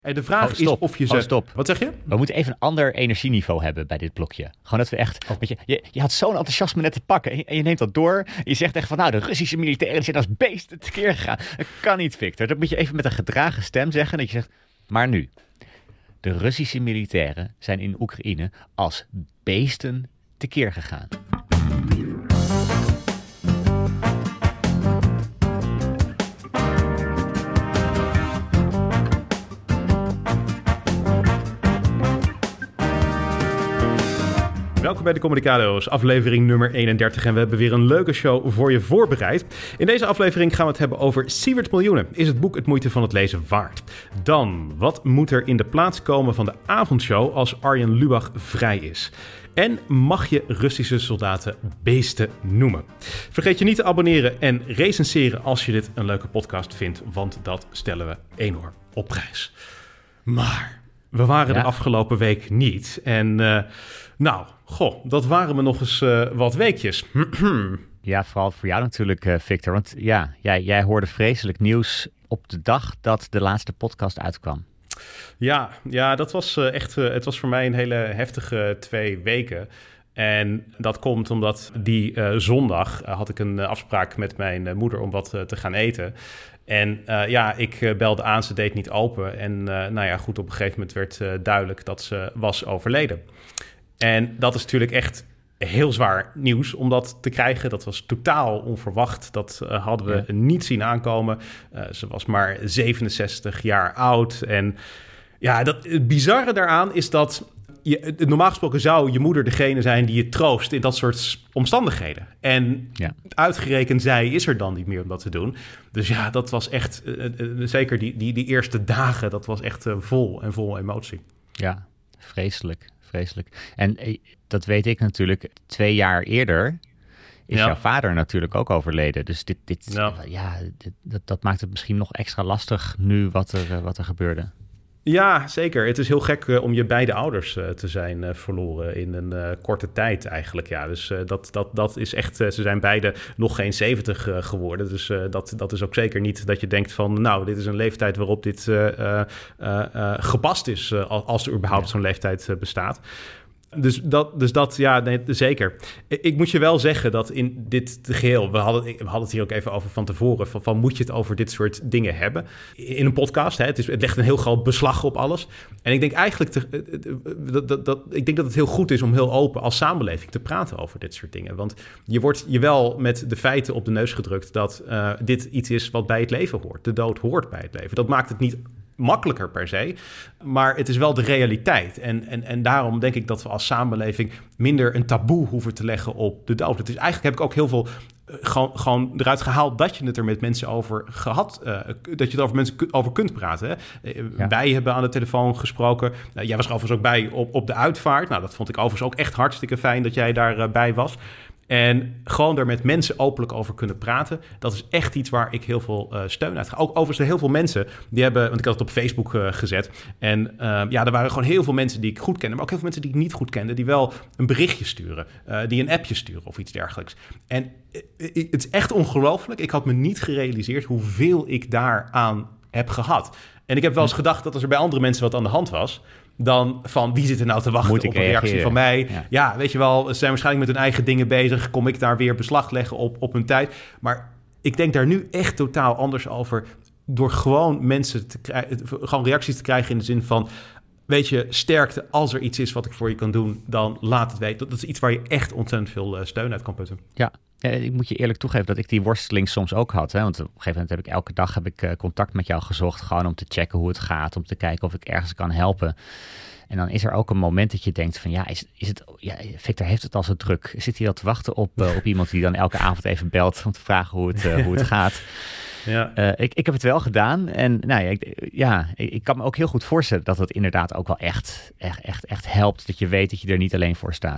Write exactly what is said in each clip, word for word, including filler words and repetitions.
En de vraag oh, stop. is of je ze... Oh, stop. Wat zeg je? We moeten even een ander energieniveau hebben bij dit blokje. Gewoon dat we echt... Oh. Weet je, je, je had zo'n enthousiasme net te pakken en je, en je neemt dat door. En je zegt echt van, nou, de Russische militairen zijn als beesten tekeer gegaan. Dat kan niet, Victor. Dat moet je even met een gedragen stem zeggen. Dat je zegt, maar nu. De Russische militairen zijn in Oekraïne als beesten tekeer gegaan. Welkom bij de Communicado's, aflevering nummer eenendertig. En we hebben weer een leuke show voor je voorbereid. In deze aflevering gaan we het hebben over Siewert Miljoenen. Is het boek het moeite van het lezen waard? Dan, wat moet er in de plaats komen van de avondshow als Arjen Lubach vrij is? En mag je Russische soldaten beesten noemen? Vergeet je niet te abonneren en recenseren als je dit een leuke podcast vindt, want dat stellen we enorm op prijs. Maar we waren ja. de afgelopen week niet. En uh, nou, goh, dat waren we nog eens uh, wat weekjes. Ja, vooral voor jou natuurlijk, uh, Victor. Want ja, jij, jij hoorde vreselijk nieuws op de dag dat de laatste podcast uitkwam. Ja, ja dat was uh, echt, uh, het was voor mij een hele heftige twee weken. En dat komt omdat die uh, zondag uh, had ik een uh, afspraak met mijn uh, moeder om wat uh, te gaan eten. En uh, ja, ik uh, belde aan, ze deed niet open. En uh, nou ja, goed, op een gegeven moment werd uh, duidelijk dat ze was overleden. En dat is natuurlijk echt heel zwaar nieuws om dat te krijgen. Dat was totaal onverwacht. Dat uh, hadden we ja. niet zien aankomen. Uh, ze was maar zevenenzestig jaar oud. En ja, dat, het bizarre daaraan is dat je, normaal gesproken zou je moeder degene zijn die je troost in dat soort omstandigheden. En ja. uitgerekend zij is er dan niet meer om dat te doen. Dus ja, dat was echt, uh, uh, zeker die, die, die eerste dagen, dat was echt uh, vol en vol emotie. Ja, vreselijk. Vreselijk. En eh, dat weet ik natuurlijk. Twee jaar eerder is ja. jouw vader natuurlijk ook overleden. Dus dit, dit, ja. ja, dit, dat, dat maakt het misschien nog extra lastig nu wat er, uh, wat er gebeurde. Ja, zeker. Het is heel gek uh, om je beide ouders uh, te zijn uh, verloren in een uh, korte tijd eigenlijk. Ja, dus uh, dat, dat, dat is echt, uh, ze zijn beide nog geen zeventig uh, geworden. Dus uh, dat, dat is ook zeker niet dat je denkt van, nou, dit is een leeftijd waarop dit uh, uh, uh, gepast is, uh, als er überhaupt ja. zo'n leeftijd uh, bestaat. Dus dat, dus dat, ja, nee, zeker. Ik moet je wel zeggen dat in dit geheel, we hadden, we hadden het hier ook even over van tevoren, van, van moet je het over dit soort dingen hebben? In een podcast, hè, het, is, het legt een heel groot beslag op alles. En ik denk eigenlijk, te, dat, dat, dat, ik denk dat het heel goed is om heel open als samenleving te praten over dit soort dingen. Want je wordt je wel met de feiten op de neus gedrukt dat uh, dit iets is wat bij het leven hoort. De dood hoort bij het leven. Dat maakt het niet makkelijker per se, maar het is wel de realiteit. En, en, en daarom denk ik dat we als samenleving minder een taboe hoeven te leggen op de dood. Het is eigenlijk heb ik ook heel veel uh, gewoon, gewoon eruit gehaald dat je het er met mensen over gehad, uh, dat je het over mensen over kunt praten. Hè? Uh, ja. Wij hebben aan de telefoon gesproken. Uh, jij was er overigens ook bij op, op de uitvaart. Nou, dat vond ik overigens ook echt hartstikke fijn dat jij daarbij uh, was. En gewoon er met mensen openlijk over kunnen praten. Dat is echt iets waar ik heel veel uh, steun uit ga. Ook overigens heel veel mensen die hebben, want ik had het op Facebook uh, gezet. En uh, ja, er waren gewoon heel veel mensen die ik goed kende. Maar ook heel veel mensen die ik niet goed kende. Die wel een berichtje sturen. Uh, die een appje sturen of iets dergelijks. En uh, het is echt ongelooflijk. Ik had me niet gerealiseerd hoeveel ik daaraan heb gehad. En ik heb wel eens gedacht dat als er bij andere mensen wat aan de hand was, dan van wie zit er nou te wachten op een reageren? reactie van mij? Ja. ja, weet je wel, ze zijn waarschijnlijk met hun eigen dingen bezig. Kom ik daar weer beslag leggen op, op hun tijd? Maar ik denk daar nu echt totaal anders over. Door gewoon mensen te krijgen, gewoon reacties te krijgen in de zin van, weet je, sterkte, als er iets is wat ik voor je kan doen, dan laat het weten. Dat is iets waar je echt ontzettend veel steun uit kan putten. Ja. Ja, ik moet je eerlijk toegeven dat ik die worsteling soms ook had. Hè? Want op een gegeven moment heb ik elke dag heb ik, uh, contact met jou gezocht. Gewoon om te checken hoe het gaat. Om te kijken of ik ergens kan helpen. En dan is er ook een moment dat je denkt van ja, is, is het, ja Victor heeft het al zo druk. Zit hij al te wachten op, uh, op iemand die dan elke avond even belt om te vragen hoe het, uh, hoe het gaat. Ja. Uh, ik, ik heb het wel gedaan. En nou ja, ik, ja, ik kan me ook heel goed voorstellen dat het inderdaad ook wel echt, echt, echt, echt helpt. Dat je weet dat je er niet alleen voor staat.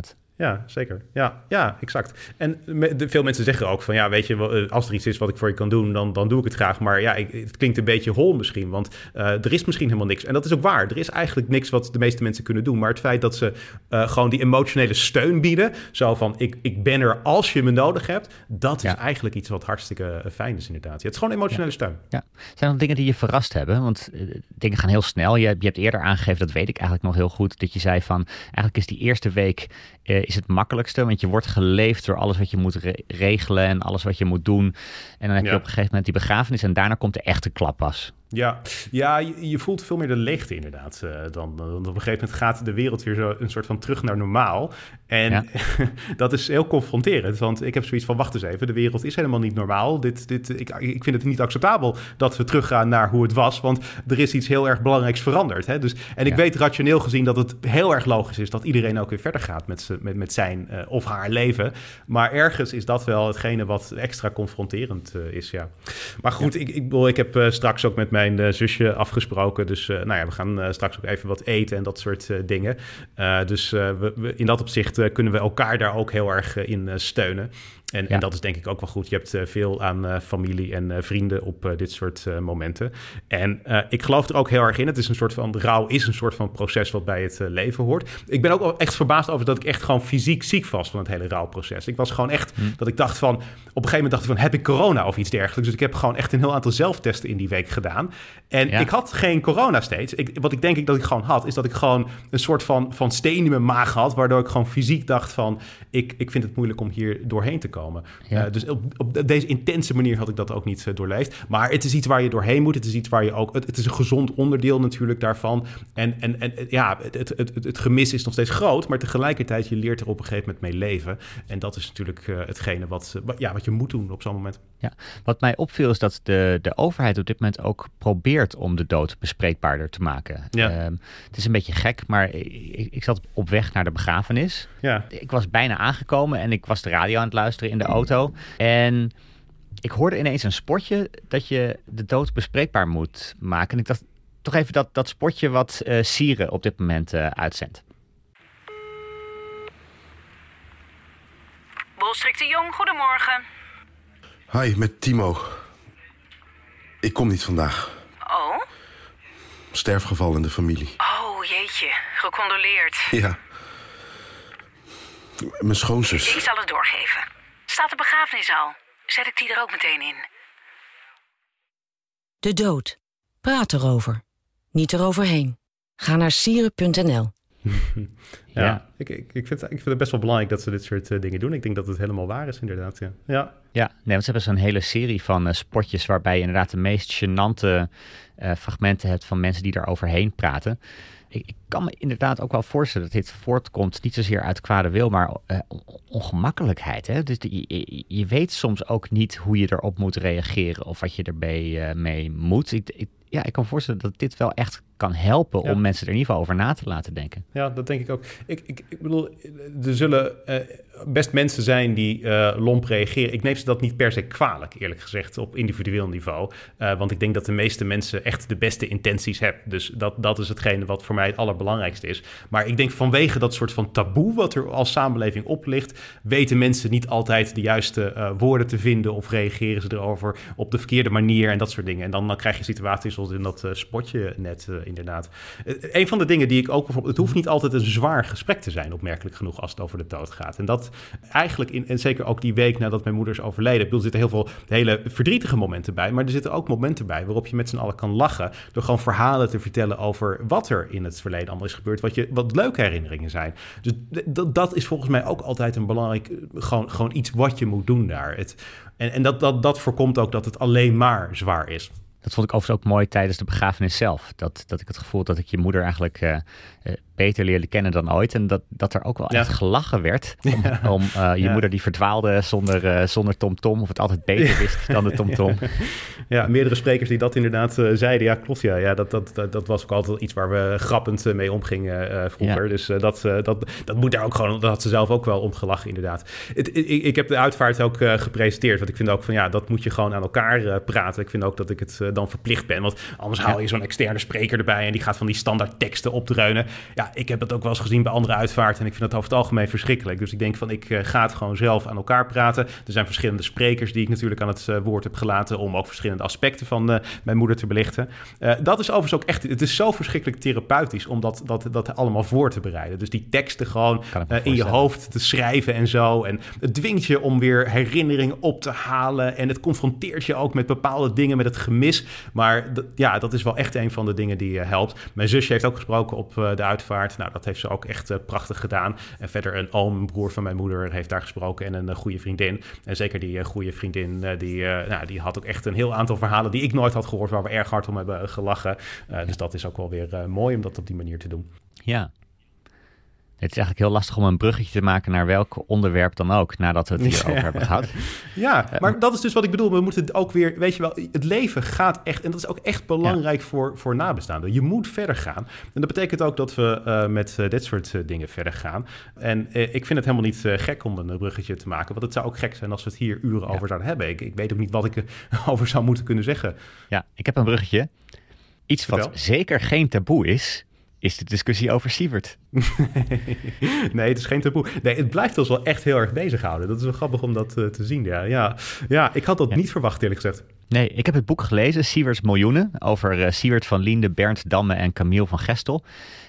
Ja, zeker. Ja, ja, exact. En me, de, veel mensen zeggen ook van, ja, weet je, als er iets is wat ik voor je kan doen, dan, dan doe ik het graag. Maar ja, ik, het klinkt een beetje hol misschien, want uh, er is misschien helemaal niks. En dat is ook waar. Er is eigenlijk niks wat de meeste mensen kunnen doen. Maar het feit dat ze uh, gewoon die emotionele steun bieden, zo van, ik, ik ben er als je me nodig hebt, dat is ja. eigenlijk iets wat hartstikke fijn is inderdaad. Ja, het is gewoon emotionele ja. steun. Ja. Zijn er dingen die je verrast hebben? Want uh, dingen gaan heel snel. Je, je hebt eerder aangegeven, dat weet ik eigenlijk nog heel goed, dat je zei van, eigenlijk is die eerste week uh, is het makkelijkste, want je wordt geleefd door alles wat je moet re- regelen en alles wat je moet doen. En dan heb ja. je op een gegeven moment die begrafenis en daarna komt de echte klap pas. Ja, ja je, je voelt veel meer de leegte inderdaad. Uh, dan, dan op een gegeven moment gaat de wereld weer zo een soort van terug naar normaal. En ja. dat is heel confronterend, want ik heb zoiets van, wacht eens even, de wereld is helemaal niet normaal. Dit, dit, ik, ik vind het niet acceptabel dat we teruggaan naar hoe het was, want er is iets heel erg belangrijks veranderd. Hè? Dus, en ik ja. weet rationeel gezien dat het heel erg logisch is dat iedereen ook weer verder gaat met, met, met zijn uh, of haar leven. Maar ergens is dat wel hetgene wat extra confronterend uh, is, ja. Maar goed, ja. ik, ik, ik heb uh, straks ook met mijn Mijn uh, zusje afgesproken. Dus uh, nou ja, we gaan uh, straks ook even wat eten en dat soort uh, dingen. Uh, dus uh, we, we, in dat opzicht uh, kunnen we elkaar daar ook heel erg uh, in uh, steunen. En, ja. en dat is denk ik ook wel goed. Je hebt uh, veel aan uh, familie en uh, vrienden op uh, dit soort uh, momenten. En uh, ik geloof er ook heel erg in. Het is een soort van, rouw is een soort van proces wat bij het uh, leven hoort. Ik ben ook echt verbaasd over dat ik echt gewoon fysiek ziek was van het hele rouwproces. Ik was gewoon echt, hm. dat ik dacht van, op een gegeven moment dacht ik van, heb ik corona of iets dergelijks? Dus ik heb gewoon echt een heel aantal zelftesten in die week gedaan. En ja. ik had geen corona steeds. Ik, wat ik denk ik dat ik gewoon had, is dat ik gewoon een soort van, van steen in mijn maag had, waardoor ik gewoon fysiek dacht van, ik, ik vind het moeilijk om hier doorheen te komen. Ja. Uh, dus op, op deze intense manier had ik dat ook niet uh, doorleefd. Maar het is iets waar je doorheen moet. Het is iets waar je ook... Het, het is een gezond onderdeel natuurlijk daarvan. En, en, en ja, het, het, het, het gemis is nog steeds groot, maar tegelijkertijd je leert er op een gegeven moment mee leven. En dat is natuurlijk uh, hetgene wat, uh, ja, wat je moet doen op zo'n moment. Ja, wat mij opviel is dat de, de overheid op dit moment ook probeert om de dood bespreekbaarder te maken. Ja. Um, het is een beetje gek, maar ik, ik zat op weg naar de begrafenis. Ja. Ik was bijna aangekomen en ik was de radio aan het luisteren in de auto. En ik hoorde ineens een spotje dat je de dood bespreekbaar moet maken. En ik dacht toch even dat, dat spotje wat uh, Sieren op dit moment uh, uitzendt. Bolstrik de Jong, goedemorgen. Hi, met Timo. Ik kom niet vandaag. Oh? Sterfgeval in de familie. Oh, jeetje. Gecondoleerd. Ja. Mijn schoonzus. Ik zal het doorgeven. Staat de begrafenis al? Zet ik die er ook meteen in. De dood. Praat erover. Niet eroverheen. Ga naar sieren punt n l. Ja, ja. Ik, ik, ik, vind, ik vind het best wel belangrijk dat ze dit soort uh, dingen doen. Ik denk dat het helemaal waar is, inderdaad. Ja, ja. ja nee, want ze hebben zo'n hele serie van uh, spotjes waarbij je inderdaad de meest gênante uh, fragmenten hebt van mensen die daar overheen praten. Ik, ik kan me inderdaad ook wel voorstellen dat dit voortkomt niet zozeer uit kwade wil, maar uh, ongemakkelijkheid. Hè? Dus de, je, je weet soms ook niet hoe je erop moet reageren of wat je erbij uh, mee moet. Ik, ik, ja, ik kan me voorstellen dat dit wel echt kan helpen ja. om mensen er in ieder geval over na te laten denken. Ja, dat denk ik ook. Ik, ik, ik bedoel, er zullen uh, best mensen zijn die uh, lomp reageren. Ik neem ze dat niet per se kwalijk, eerlijk gezegd, op individueel niveau. Uh, want ik denk dat de meeste mensen echt de beste intenties hebben. Dus dat, dat is hetgene wat voor mij het allerbelangrijkste is. Maar ik denk vanwege dat soort van taboe wat er als samenleving op ligt, weten mensen niet altijd de juiste uh, woorden te vinden of reageren ze erover op de verkeerde manier en dat soort dingen. En dan, dan krijg je situaties zoals in dat uh, spotje net uh, inderdaad. Uh, een van de dingen die ik ook bijvoorbeeld... Het hoeft niet altijd een zwaar gesprek te zijn, opmerkelijk genoeg, als het over de dood gaat. En dat eigenlijk, in, en zeker ook die week nadat mijn moeder is overleden, ik bedoel, er zitten heel veel hele verdrietige momenten bij, maar er zitten ook momenten bij waarop je met z'n allen kan lachen, door gewoon verhalen te vertellen over wat er in het verleden allemaal is gebeurd, wat, je, wat leuke herinneringen zijn. Dus d- dat is volgens mij ook altijd een belangrijk, gewoon, gewoon iets wat je moet doen daar. Het, en en dat, dat, dat voorkomt ook dat het alleen maar zwaar is. Dat vond ik overigens ook mooi tijdens de begrafenis zelf. Dat, dat ik het gevoel dat ik je moeder eigenlijk uh, uh, beter leerde kennen dan ooit. En dat, dat er ook wel ja. echt gelachen werd. Om, ja. om uh, je ja. moeder die verdwaalde zonder, uh, zonder TomTom. Of het altijd beter wist dan de TomTom. Ja. ja, meerdere sprekers die dat inderdaad uh, zeiden. Ja, klopt. Ja, ja dat, dat, dat, dat was ook altijd iets waar we grappend uh, mee omgingen uh, vroeger. Ja. Dus uh, dat, uh, dat, dat moet daar ook gewoon... Dat had ze zelf ook wel om gelachen, inderdaad. Het, ik, ik heb de uitvaart ook uh, gepresenteerd. Want ik vind ook van ja, dat moet je gewoon aan elkaar uh, praten. Ik vind ook dat ik het uh, dan verplicht ben. Want anders haal je zo'n externe spreker erbij en die gaat van die standaard teksten opdreunen. Ja, ja, ik heb dat ook wel eens gezien bij andere uitvaarten en ik vind dat over het algemeen verschrikkelijk. Dus ik denk van, ik uh, ga het gewoon zelf aan elkaar praten. Er zijn verschillende sprekers die ik natuurlijk aan het uh, woord heb gelaten om ook verschillende aspecten van uh, mijn moeder te belichten. Uh, dat is overigens ook echt, het is zo verschrikkelijk therapeutisch om dat, dat, dat allemaal voor te bereiden. Dus die teksten gewoon uh, in je hoofd te schrijven en zo. En het dwingt je om weer herinneringen op te halen en het confronteert je ook met bepaalde dingen, met het gemis. Maar d- ja, dat is wel echt een van de dingen die uh, helpt. Mijn zusje heeft ook gesproken op uh, de uitvaart. Nou, dat heeft ze ook echt uh, prachtig gedaan. En verder een oom, een broer van mijn moeder, heeft daar gesproken en een uh, goede vriendin. En zeker die uh, goede vriendin, uh, die, uh, nou, die had ook echt een heel aantal verhalen die ik nooit had gehoord, waar we erg hard om hebben uh, gelachen. Uh, dus dat is ook wel weer uh, mooi om dat op die manier te doen. Ja. Het is eigenlijk heel lastig om een bruggetje te maken naar welk onderwerp dan ook, nadat we het hierover ja. hebben gehad. Ja, maar dat is dus wat ik bedoel. We moeten het ook weer, weet je wel, het leven gaat echt, en dat is ook echt belangrijk ja. voor, voor nabestaanden. Je moet verder gaan. En dat betekent ook dat we uh, met uh, dit soort uh, dingen verder gaan. En uh, ik vind het helemaal niet uh, gek om een bruggetje te maken, want het zou ook gek zijn als we het hier uren ja. over zouden hebben. Ik, ik weet ook niet wat ik erover zou moeten kunnen zeggen. Ja, ik heb een bruggetje. Iets Vertel. Wat zeker geen taboe is, is de discussie over Siewert. Nee, het is geen taboe. Nee, het blijft ons wel echt heel erg bezighouden. Dat is wel grappig om dat uh, te zien. Ja, ja. ja ik had dat ja. niet verwacht, eerlijk gezegd. Nee, ik heb het boek gelezen, Siewerts Miljoenen, over uh, Siewert van Liende, Bernd Damme en Camille van Gestel.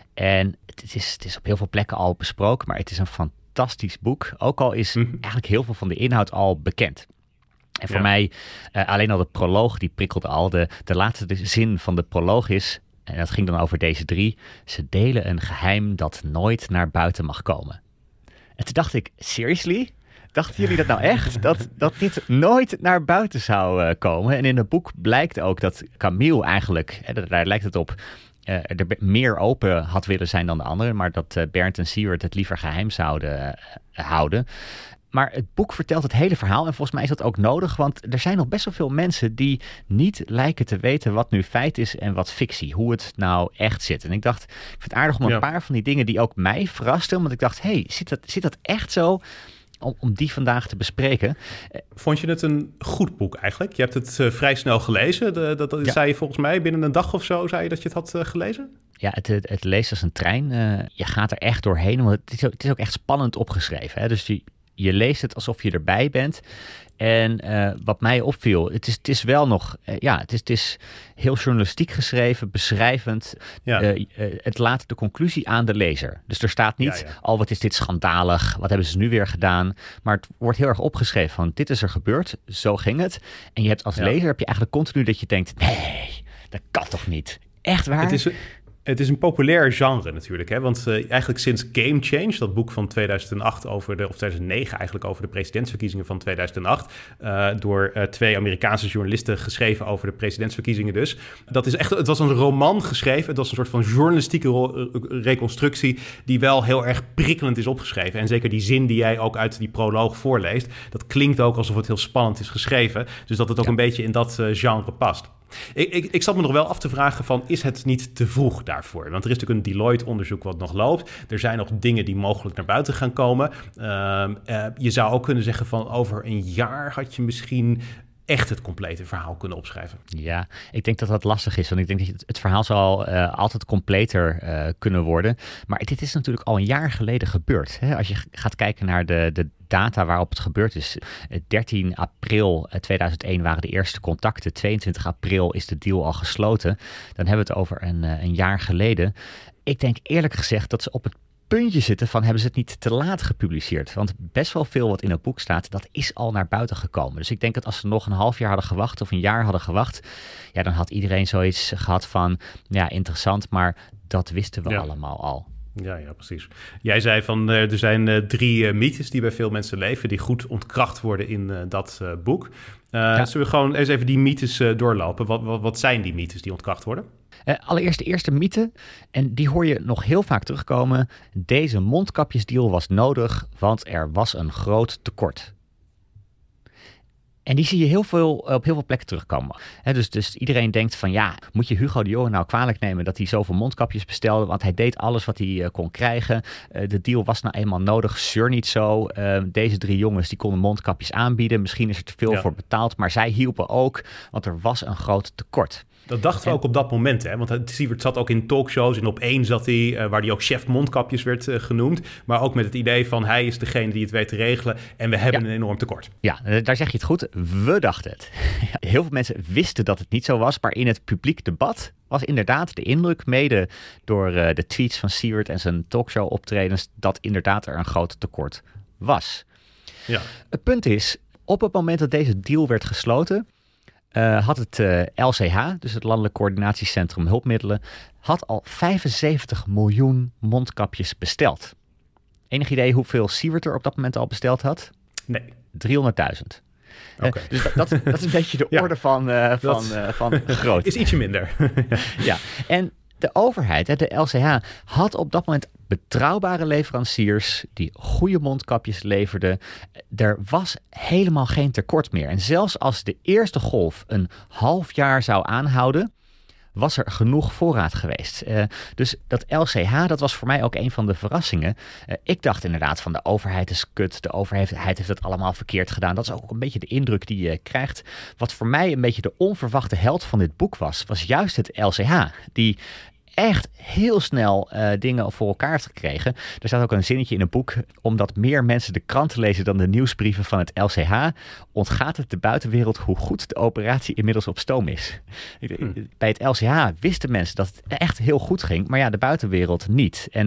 En het is, het is op heel veel plekken al besproken, maar het is een fantastisch boek. Ook al is mm-hmm. eigenlijk heel veel van de inhoud al bekend. En voor ja. mij, uh, alleen al de proloog, die prikkelde al. De, de laatste zin van de proloog is, en dat ging dan over deze drie, ze delen een geheim dat nooit naar buiten mag komen. En toen dacht ik, seriously? Dachten jullie dat nou echt? Dat, dat dit nooit naar buiten zou uh, komen? En in het boek blijkt ook dat Camille eigenlijk, hè, daar lijkt het op, uh, er meer open had willen zijn dan de anderen, maar dat uh, Bernd en Siewert het liever geheim zouden uh, houden. Maar het boek vertelt het hele verhaal en volgens mij is dat ook nodig, want er zijn nog best wel veel mensen die niet lijken te weten wat nu feit is en wat fictie, hoe het nou echt zit. En ik dacht, ik vind het aardig om een ja. paar van die dingen die ook mij verrasten, want ik dacht, hé, hey, zit dat, zit dat echt zo? Om, om die vandaag te bespreken. Vond je het een goed boek eigenlijk? Je hebt het uh, vrij snel gelezen. De, dat dat ja. zei je volgens mij binnen een dag of zo, zei je dat je het had uh, gelezen? Ja, het, het, het leest als een trein. Uh, je gaat er echt doorheen, want het is ook, het is ook echt spannend opgeschreven. Hè? Dus je, je leest het alsof je erbij bent. En uh, wat mij opviel, het is, het is wel nog, uh, ja, het is, het is heel journalistiek geschreven, beschrijvend. Ja. Uh, uh, het laat de conclusie aan de lezer. Dus er staat niet, ja, ja. oh, wat is dit schandalig, wat hebben ze nu weer gedaan? Maar het wordt heel erg opgeschreven van, dit is er gebeurd, zo ging het. En je hebt als ja. lezer, heb je eigenlijk continu dat je denkt, nee, dat kan toch niet? Echt waar? Het is... Het is een populair genre natuurlijk, hè? Want uh, eigenlijk sinds Game Change, dat boek van tweeduizend acht over de, of tweeduizend negen eigenlijk over de presidentsverkiezingen van tweeduizend acht, uh, door uh, twee Amerikaanse journalisten geschreven over de presidentsverkiezingen dus. Dat is echt, het was een roman geschreven, het was een soort van journalistieke ro- reconstructie die wel heel erg prikkelend is opgeschreven. En zeker die zin die jij ook uit die proloog voorleest, dat klinkt ook alsof het heel spannend is geschreven. Dus dat het ook ja. een beetje in dat uh, genre past. Ik, ik, ik zat me nog wel af te vragen van, is het niet te vroeg daarvoor? Want er is natuurlijk een Deloitte-onderzoek wat nog loopt. Er zijn nog dingen die mogelijk naar buiten gaan komen. Uh, uh, je zou ook kunnen zeggen van, over een jaar had je misschien echt het complete verhaal kunnen opschrijven. Ja, ik denk dat dat lastig is. Want ik denk dat het, het verhaal zal uh, altijd completer uh, kunnen worden. Maar dit is natuurlijk al een jaar geleden gebeurd. Hè? Als je gaat kijken naar de, de data waarop het gebeurd is. dertien april tweeduizend één waren de eerste contacten. tweeëntwintig april is de deal al gesloten. Dan hebben we het over een, een jaar geleden. Ik denk eerlijk gezegd dat ze op het puntje zitten van, hebben ze het niet te laat gepubliceerd? Want best wel veel wat in het boek staat, dat is al naar buiten gekomen. Dus ik denk dat als ze nog een half jaar hadden gewacht of een jaar hadden gewacht, ja, dan had iedereen zoiets gehad van, ja, interessant, maar dat wisten we ja. allemaal al. Ja, ja, precies. Jij zei van, uh, er zijn uh, drie uh, mythes die bij veel mensen leven, die goed ontkracht worden in uh, dat uh, boek. Uh, ja. Zullen we gewoon eens even die mythes uh, doorlopen? Wat, wat, wat zijn die mythes die ontkracht worden? Uh, allereerst de eerste mythe, en die hoor je nog heel vaak terugkomen. Deze mondkapjesdeal was nodig, want er was een groot tekort. En die zie je heel veel, op heel veel plekken terugkomen. He, dus, dus iedereen denkt van, ja, moet je Hugo de Jonge nou kwalijk nemen dat hij zoveel mondkapjes bestelde? Want hij deed alles wat hij uh, kon krijgen. Uh, de deal was nou eenmaal nodig, zeur niet zo. Uh, deze drie jongens die konden mondkapjes aanbieden. Misschien is er te veel ja. voor betaald, maar zij hielpen ook, want er was een groot tekort. Dat dachten we en, ook op dat moment, hè? Want Siewert zat ook in talkshows en op één zat hij, uh, waar hij ook chef mondkapjes werd uh, genoemd. Maar ook met het idee van hij is degene die het weet te regelen en we hebben ja. een enorm tekort. Ja, daar zeg je het goed. We dachten het. Heel veel mensen wisten dat het niet zo was, maar in het publiek debat was inderdaad de indruk, mede door uh, de tweets van Siewert en zijn talkshow optredens, dat inderdaad er een groot tekort was. Ja. Het punt is, op het moment dat deze deal werd gesloten, Uh, had het uh, L C H, dus het Landelijk Coördinatiecentrum Hulpmiddelen, had al vijfenzeventig miljoen mondkapjes besteld. Enig idee hoeveel Siewert er op dat moment al besteld had? Nee. driehonderdduizend. Okay. Uh, dus dat, dat, dat is een beetje de orde ja, van, uh, van, uh, van grootte. Is ietsje minder. Ja, en de overheid, de L C H, had op dat moment betrouwbare leveranciers die goede mondkapjes leverden. Er was helemaal geen tekort meer. En zelfs als de eerste golf een half jaar zou aanhouden, was er genoeg voorraad geweest. Uh, dus dat L C H, dat was voor mij ook een van de verrassingen. Uh, ik dacht inderdaad van de overheid is kut, de overheid heeft het allemaal verkeerd gedaan. Dat is ook een beetje de indruk die je krijgt. Wat voor mij een beetje de onverwachte held van dit boek was, was juist het L C H, die echt heel snel uh, dingen voor elkaar heeft gekregen. Er staat ook een zinnetje in een boek, omdat meer mensen de kranten lezen dan de nieuwsbrieven van het L C H, ontgaat het de buitenwereld hoe goed de operatie inmiddels op stoom is. Hm. Bij het L C H wisten mensen dat het echt heel goed ging, maar ja, de buitenwereld niet. En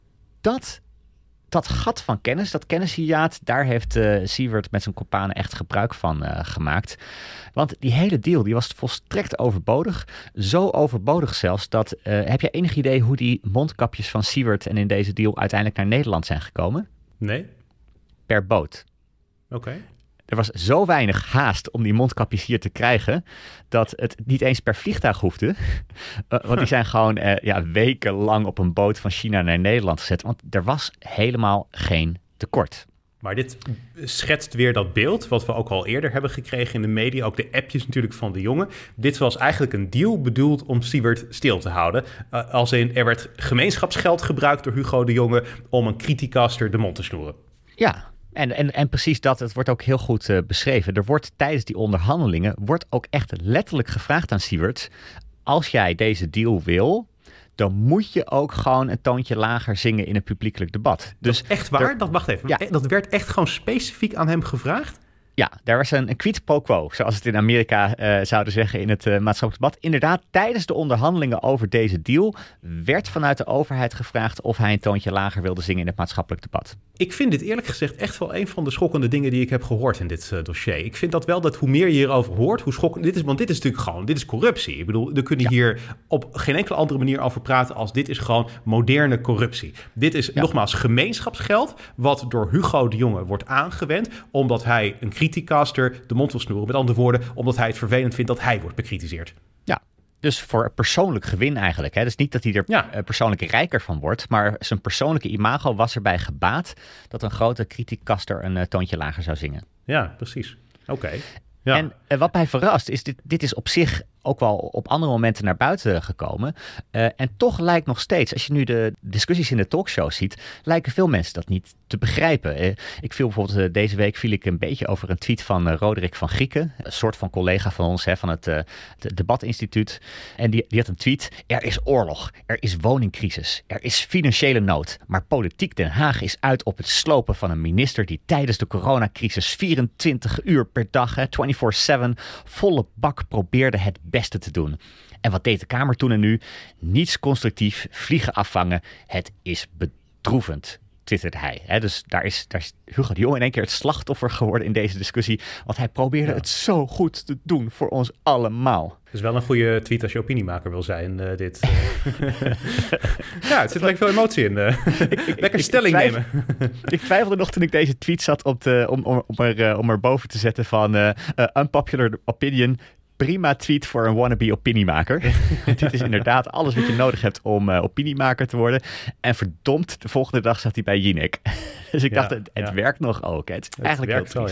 dat... Dat gat van kennis, dat kennishiaat, daar heeft uh, Siewert met zijn kompanen echt gebruik van uh, gemaakt. Want die hele deal, die was volstrekt overbodig. Zo overbodig zelfs dat, uh, heb je enig idee hoe die mondkapjes van Siewert en in deze deal uiteindelijk naar Nederland zijn gekomen? Nee. Per boot. Oké. Okay. Er was zo weinig haast om die mondkapjes hier te krijgen, dat het niet eens per vliegtuig hoefde. Uh, want die zijn gewoon uh, ja, wekenlang op een boot van China naar Nederland gezet. Want er was helemaal geen tekort. Maar dit schetst weer dat beeld, wat we ook al eerder hebben gekregen in de media. Ook de appjes natuurlijk van de jongen. Dit was eigenlijk een deal bedoeld om Siewert stil te houden. Uh, als in, er werd gemeenschapsgeld gebruikt door Hugo de Jonge om een criticaster de mond te snoeren. Ja. En, en, en precies dat, het wordt ook heel goed uh, beschreven. Er wordt tijdens die onderhandelingen, wordt ook echt letterlijk gevraagd aan Siewert, als jij deze deal wil, dan moet je ook gewoon een toontje lager zingen in een publiekelijk debat. Dus dat is echt waar? Er, dat, wacht even. Ja. Dat werd echt gewoon specifiek aan hem gevraagd? Ja, daar was een, een quid pro quo, zoals het in Amerika uh, zouden zeggen in het uh, maatschappelijk debat. Inderdaad, tijdens de onderhandelingen over deze deal werd vanuit de overheid gevraagd of hij een toontje lager wilde zingen in het maatschappelijk debat. Ik vind dit eerlijk gezegd echt wel een van de schokkende dingen die ik heb gehoord in dit uh, dossier. Ik vind dat wel dat hoe meer je hierover hoort, hoe schokkend dit is. Want dit is natuurlijk gewoon, dit is corruptie. Ik bedoel, we kunnen ja. hier op geen enkele andere manier over praten als dit is gewoon moderne corruptie. Dit is ja. nogmaals gemeenschapsgeld wat door Hugo de Jonge wordt aangewend omdat hij een criticaster de mond wil snoeren. Met andere woorden, omdat hij het vervelend vindt dat hij wordt bekritiseerd. Ja. Dus voor persoonlijk gewin eigenlijk. Hè? Dus niet dat hij er ja. persoonlijk rijker van wordt, maar zijn persoonlijke imago was erbij gebaat dat een grote criticaster een uh, toontje lager zou zingen. Ja, precies. Oké. Okay. Ja. En uh, wat mij verrast is, dit, dit is op zich ook wel op andere momenten naar buiten gekomen. Uh, en toch lijkt nog steeds, als je nu de discussies in de talkshow ziet, lijken veel mensen dat niet te begrijpen. Uh, ik viel bijvoorbeeld uh, deze week viel ik een beetje over een tweet van uh, Roderick van Grieken, een soort van collega van ons, hè, van het, uh, het Debatinstituut. En die, die had een tweet: er is oorlog, er is woningcrisis, er is financiële nood, maar politiek Den Haag is uit op het slopen van een minister die tijdens de coronacrisis vierentwintig uur per dag, vierentwintig zeven, volle bak probeerde het beste te doen. En wat deed de Kamer toen en nu? Niets constructief, vliegen afvangen. Het is bedroevend, twitterde hij. He, dus daar is, daar is Hugo de Jonge in één keer het slachtoffer geworden in deze discussie. Want hij probeerde ja. het zo goed te doen voor ons allemaal. Het is wel een goede tweet als je opiniemaker wil zijn, uh, dit. Ja, het zit lekker veel emotie in. Uh. ik, ik, lekker stelling ik twijfel, nemen. Ik twijfelde nog toen ik deze tweet zat op de, om, om, om, er, uh, om er boven te zetten van uh, uh, unpopular opinion. Prima tweet voor een wannabe opiniemaker. Dit is inderdaad alles wat je nodig hebt om uh, opiniemaker te worden. En verdomd, de volgende dag zat hij bij Jinek. Dus ik ja, dacht, het, het ja. werkt nog ook. Het is het eigenlijk werkt heel wel, triest. Ja.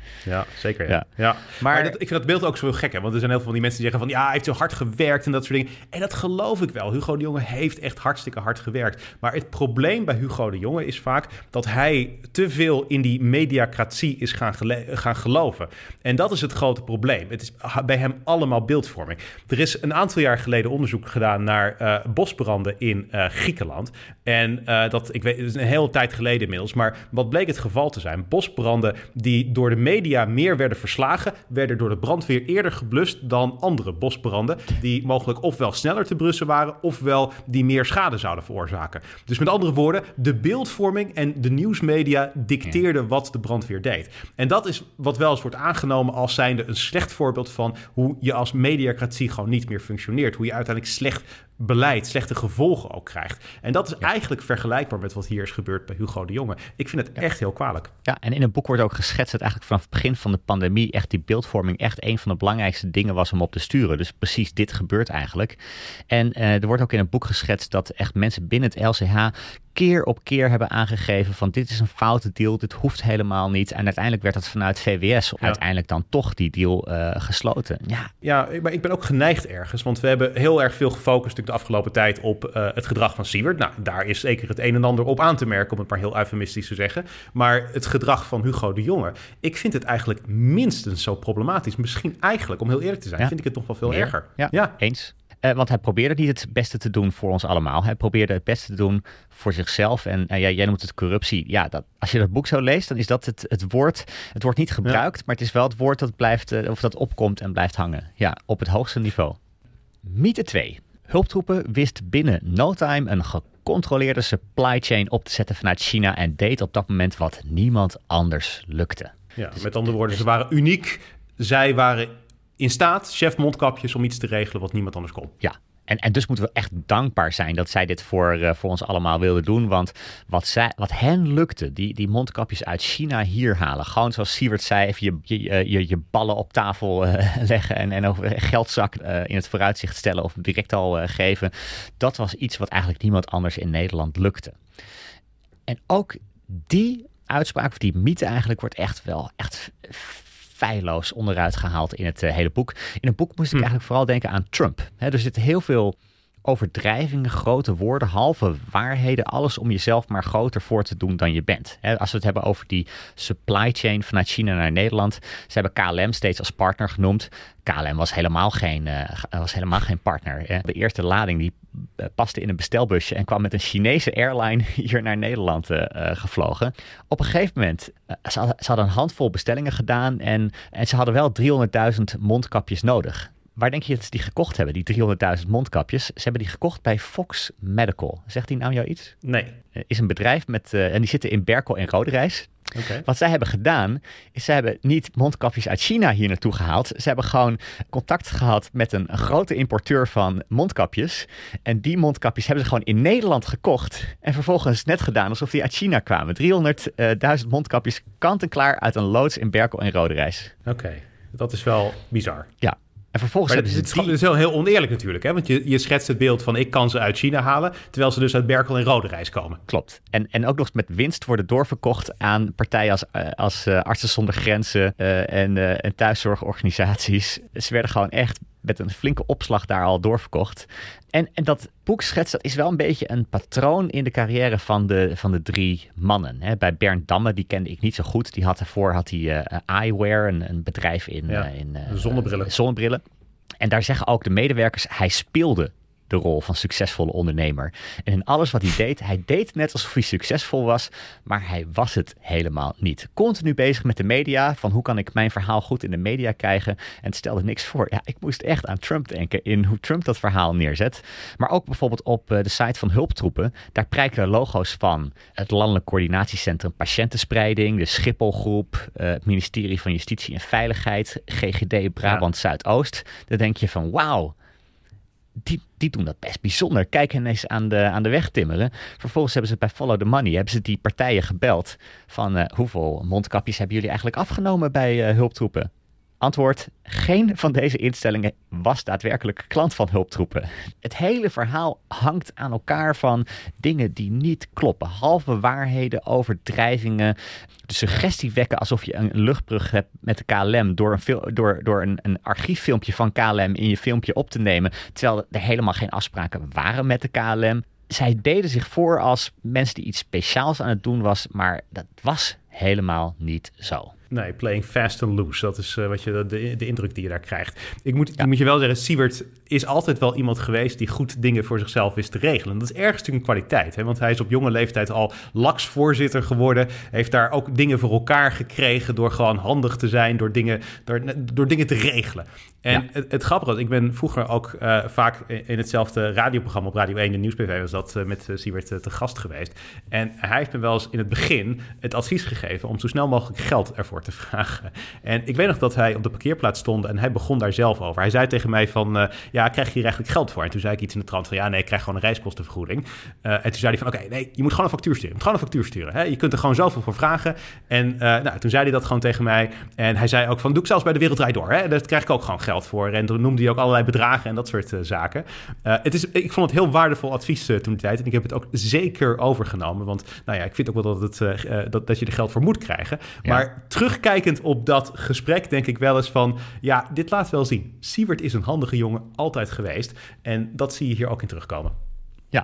Ja, zeker. Ja. Ja. Ja. Maar, Maar- dat, ik vind dat beeld ook zo heel gek. Hè? Want er zijn heel veel van die mensen die zeggen van... ja, hij heeft zo hard gewerkt en dat soort dingen. En dat geloof ik wel. Hugo de Jonge heeft echt hartstikke hard gewerkt. Maar het probleem bij Hugo de Jonge is vaak... dat hij te veel in die mediacratie is gaan, gele- gaan geloven. En dat is het grote probleem. Het is bij hem allemaal beeldvorming. Er is een aantal jaar geleden onderzoek gedaan... naar uh, bosbranden in uh, Griekenland. En uh, dat, ik weet, het is een hele tijd geleden inmiddels... maar wat bleek het geval te zijn? Bosbranden die door de media meer werden verslagen... werden door de brandweer eerder geblust dan andere bosbranden... die mogelijk ofwel sneller te blussen waren... ofwel die meer schade zouden veroorzaken. Dus met andere woorden, de beeldvorming en de nieuwsmedia... dicteerden wat de brandweer deed. En dat is wat wel eens wordt aangenomen als zijnde een slecht voorbeeld van... hoe je als mediacratie gewoon niet meer functioneert. Hoe je uiteindelijk slecht beleid, slechte gevolgen ook krijgt. En dat is ja. eigenlijk vergelijkbaar met wat hier is gebeurd bij Hugo de Jonge. Ik vind het ja. echt heel kwalijk. Ja, en in het boek wordt ook geschetst dat eigenlijk vanaf het begin van de pandemie echt die beeldvorming echt een van de belangrijkste dingen was om op te sturen. Dus precies dit gebeurt eigenlijk. En uh, er wordt ook in het boek geschetst dat echt mensen binnen het L C H keer op keer hebben aangegeven van dit is een foute deal, dit hoeft helemaal niet. En uiteindelijk werd dat vanuit V W S ja. uiteindelijk dan toch die deal uh, gesloten. Ja, ja, maar ik ben ook geneigd ergens, want we hebben heel erg veel gefocust de afgelopen tijd op uh, het gedrag van Siewert. Nou, daar is zeker het een en ander op aan te merken, om het maar heel eufemistisch te zeggen. Maar het gedrag van Hugo de Jonge, ik vind het eigenlijk minstens zo problematisch. Misschien eigenlijk, om heel eerlijk te zijn, ja. vind ik het nog wel veel Meer. erger. Ja, ja. eens. Uh, want hij probeerde niet het beste te doen voor ons allemaal. Hij probeerde het beste te doen voor zichzelf. En uh, ja, jij noemt het corruptie. Ja, dat, als je dat boek zo leest, dan is dat het, het woord. Het wordt niet gebruikt, ja. maar het is wel het woord dat blijft, uh, of dat opkomt en blijft hangen. Ja, op het hoogste niveau. Mythe twee. Hulptroepen wist binnen no time een gecontroleerde supply chain op te zetten vanuit China en deed op dat moment wat niemand anders lukte. Ja, dus, met andere woorden, ze waren uniek. Zij waren in staat, chef mondkapjes, om iets te regelen wat niemand anders kon. Ja, en, en dus moeten we echt dankbaar zijn dat zij dit voor, uh, voor ons allemaal wilden doen. Want wat, zij, wat hen lukte, die, die mondkapjes uit China hier halen. Gewoon zoals Siewert zei, even je, je, je, je ballen op tafel uh, leggen en, en over een geldzak uh, in het vooruitzicht stellen of direct al uh, geven. Dat was iets wat eigenlijk niemand anders in Nederland lukte. En ook die uitspraak, of die mythe eigenlijk, wordt echt wel echt feilloos onderuit gehaald in het uh, hele boek. In het boek moest ik hm. eigenlijk vooral denken aan Trump. He, er zitten heel veel overdrijvingen, grote woorden, halve waarheden, alles om jezelf maar groter voor te doen dan je bent. He, als we het hebben over die supply chain vanuit China naar Nederland, ze hebben K L M steeds als partner genoemd. K L M was helemaal geen, uh, was helemaal geen partner. Hè. De eerste lading die uh, paste in een bestelbusje en kwam met een Chinese airline hier naar Nederland uh, uh, gevlogen. Op een gegeven moment, uh, ze, hadden, ze hadden een handvol bestellingen gedaan en, en ze hadden wel driehonderdduizend mondkapjes nodig. Waar denk je dat ze die gekocht hebben, die driehonderdduizend mondkapjes? Ze hebben die gekocht bij Fox Medical. Zegt die naam jou iets? Nee. Uh, is een bedrijf met, uh, en die zitten in Berkel en Roderijs. Okay. Wat zij hebben gedaan, is zij hebben niet mondkapjes uit China hier naartoe gehaald. Ze hebben gewoon contact gehad met een, een grote importeur van mondkapjes. En die mondkapjes hebben ze gewoon in Nederland gekocht. En vervolgens net gedaan alsof die uit China kwamen. driehonderdduizend mondkapjes kant en klaar uit een loods in Berkel en Roderijs. Oké, okay. Dat is wel bizar. Ja. En vervolgens maar het is, die... het is wel heel oneerlijk natuurlijk, hè? Want je, je schetst het beeld van ik kan ze uit China halen, terwijl ze dus uit Berkel en Roderijs komen. Klopt. En, en ook nog met winst worden doorverkocht aan partijen als, als uh, Artsen zonder Grenzen uh, en, uh, en thuiszorgorganisaties. Ze werden gewoon echt met een flinke opslag daar al doorverkocht. En, en dat boek schetst, dat is wel een beetje een patroon in de carrière van de, van de drie mannen. Hè. Bij Bernd Damme, die kende ik niet zo goed. Die had daarvoor had hij uh, eyewear, een, een bedrijf in, ja, uh, in uh, zonnebrillen. Uh, zonnebrillen. En daar zeggen ook de medewerkers, hij speelde de rol van succesvolle ondernemer. En in alles wat hij deed, hij deed net alsof hij succesvol was, maar hij was het helemaal niet. Continu bezig met de media, van hoe kan ik mijn verhaal goed in de media krijgen, en het stelde niks voor. Ja, ik moest echt aan Trump denken, in hoe Trump dat verhaal neerzet. Maar ook bijvoorbeeld op uh, de site van hulptroepen, daar prijken logo's van het Landelijk Coördinatiecentrum Patiëntenspreiding, de Schipholgroep, uh, het ministerie van Justitie en Veiligheid, G G D Brabant ja. Zuidoost. Dan denk je van wauw, Die, die doen dat best bijzonder. Kijk hen eens aan de, aan de weg timmeren. Vervolgens hebben ze bij Follow the Money, hebben ze die partijen gebeld van uh, hoeveel mondkapjes hebben jullie eigenlijk afgenomen bij uh, hulptroepen? Antwoord, geen van deze instellingen was daadwerkelijk klant van hulptroepen. Het hele verhaal hangt aan elkaar van dingen die niet kloppen. Halve waarheden, overdrijvingen, de suggestie wekken alsof je een luchtbrug hebt met de K L M door een, fil- door, door een, een archieffilmpje van K L M in je filmpje op te nemen, terwijl er helemaal geen afspraken waren met de K L M. Zij deden zich voor als mensen die iets speciaals aan het doen was, maar dat was helemaal niet zo. Nee, playing fast and loose. Dat is uh, wat je, de, de indruk die je daar krijgt. Ik moet, ja. ik moet je wel zeggen, Siewert is altijd wel iemand geweest die goed dingen voor zichzelf wist te regelen. Dat is ergens natuurlijk een kwaliteit. Hè? Want hij is op jonge leeftijd al LAX-voorzitter geworden. Heeft daar ook dingen voor elkaar gekregen door gewoon handig te zijn, door dingen, door, door dingen te regelen. En ja. het, het grappige was, ik ben vroeger ook uh, vaak in hetzelfde radioprogramma op Radio één, de Nieuws P V, was dat uh, met uh, Siewert uh, te gast geweest. En hij heeft me wel eens in het begin het advies gegeven om zo snel mogelijk geld ervoor te vragen. En ik weet nog dat hij op de parkeerplaats stond en hij begon daar zelf over. Hij zei tegen mij van, uh, ja, krijg je hier eigenlijk geld voor? En toen zei ik iets in de trant van, ja, nee, ik krijg gewoon een reiskostenvergoeding. Uh, en toen zei hij van, oké, okay, nee, je moet gewoon een factuur sturen. Je moet gewoon een factuur sturen. Hè? Je kunt er gewoon zoveel voor vragen. En uh, nou, toen zei hij dat gewoon tegen mij. En hij zei ook van, doe ik zelfs bij de Wereld Draait Door. Hè? Daar krijg ik ook gewoon geld voor. En toen noemde hij ook allerlei bedragen en dat soort uh, zaken. Uh, het is, ik vond het heel waardevol advies uh, toen de tijd. En ik heb het ook zeker overgenomen. Want nou ja, ik vind ook wel dat, het, uh, dat, dat je er geld voor moet krijgen. Ja. Maar terugkijkend op dat gesprek denk ik wel eens van, ja, dit laat wel zien. Siewert is een handige jongen, altijd geweest. En dat zie je hier ook in terugkomen. Ja.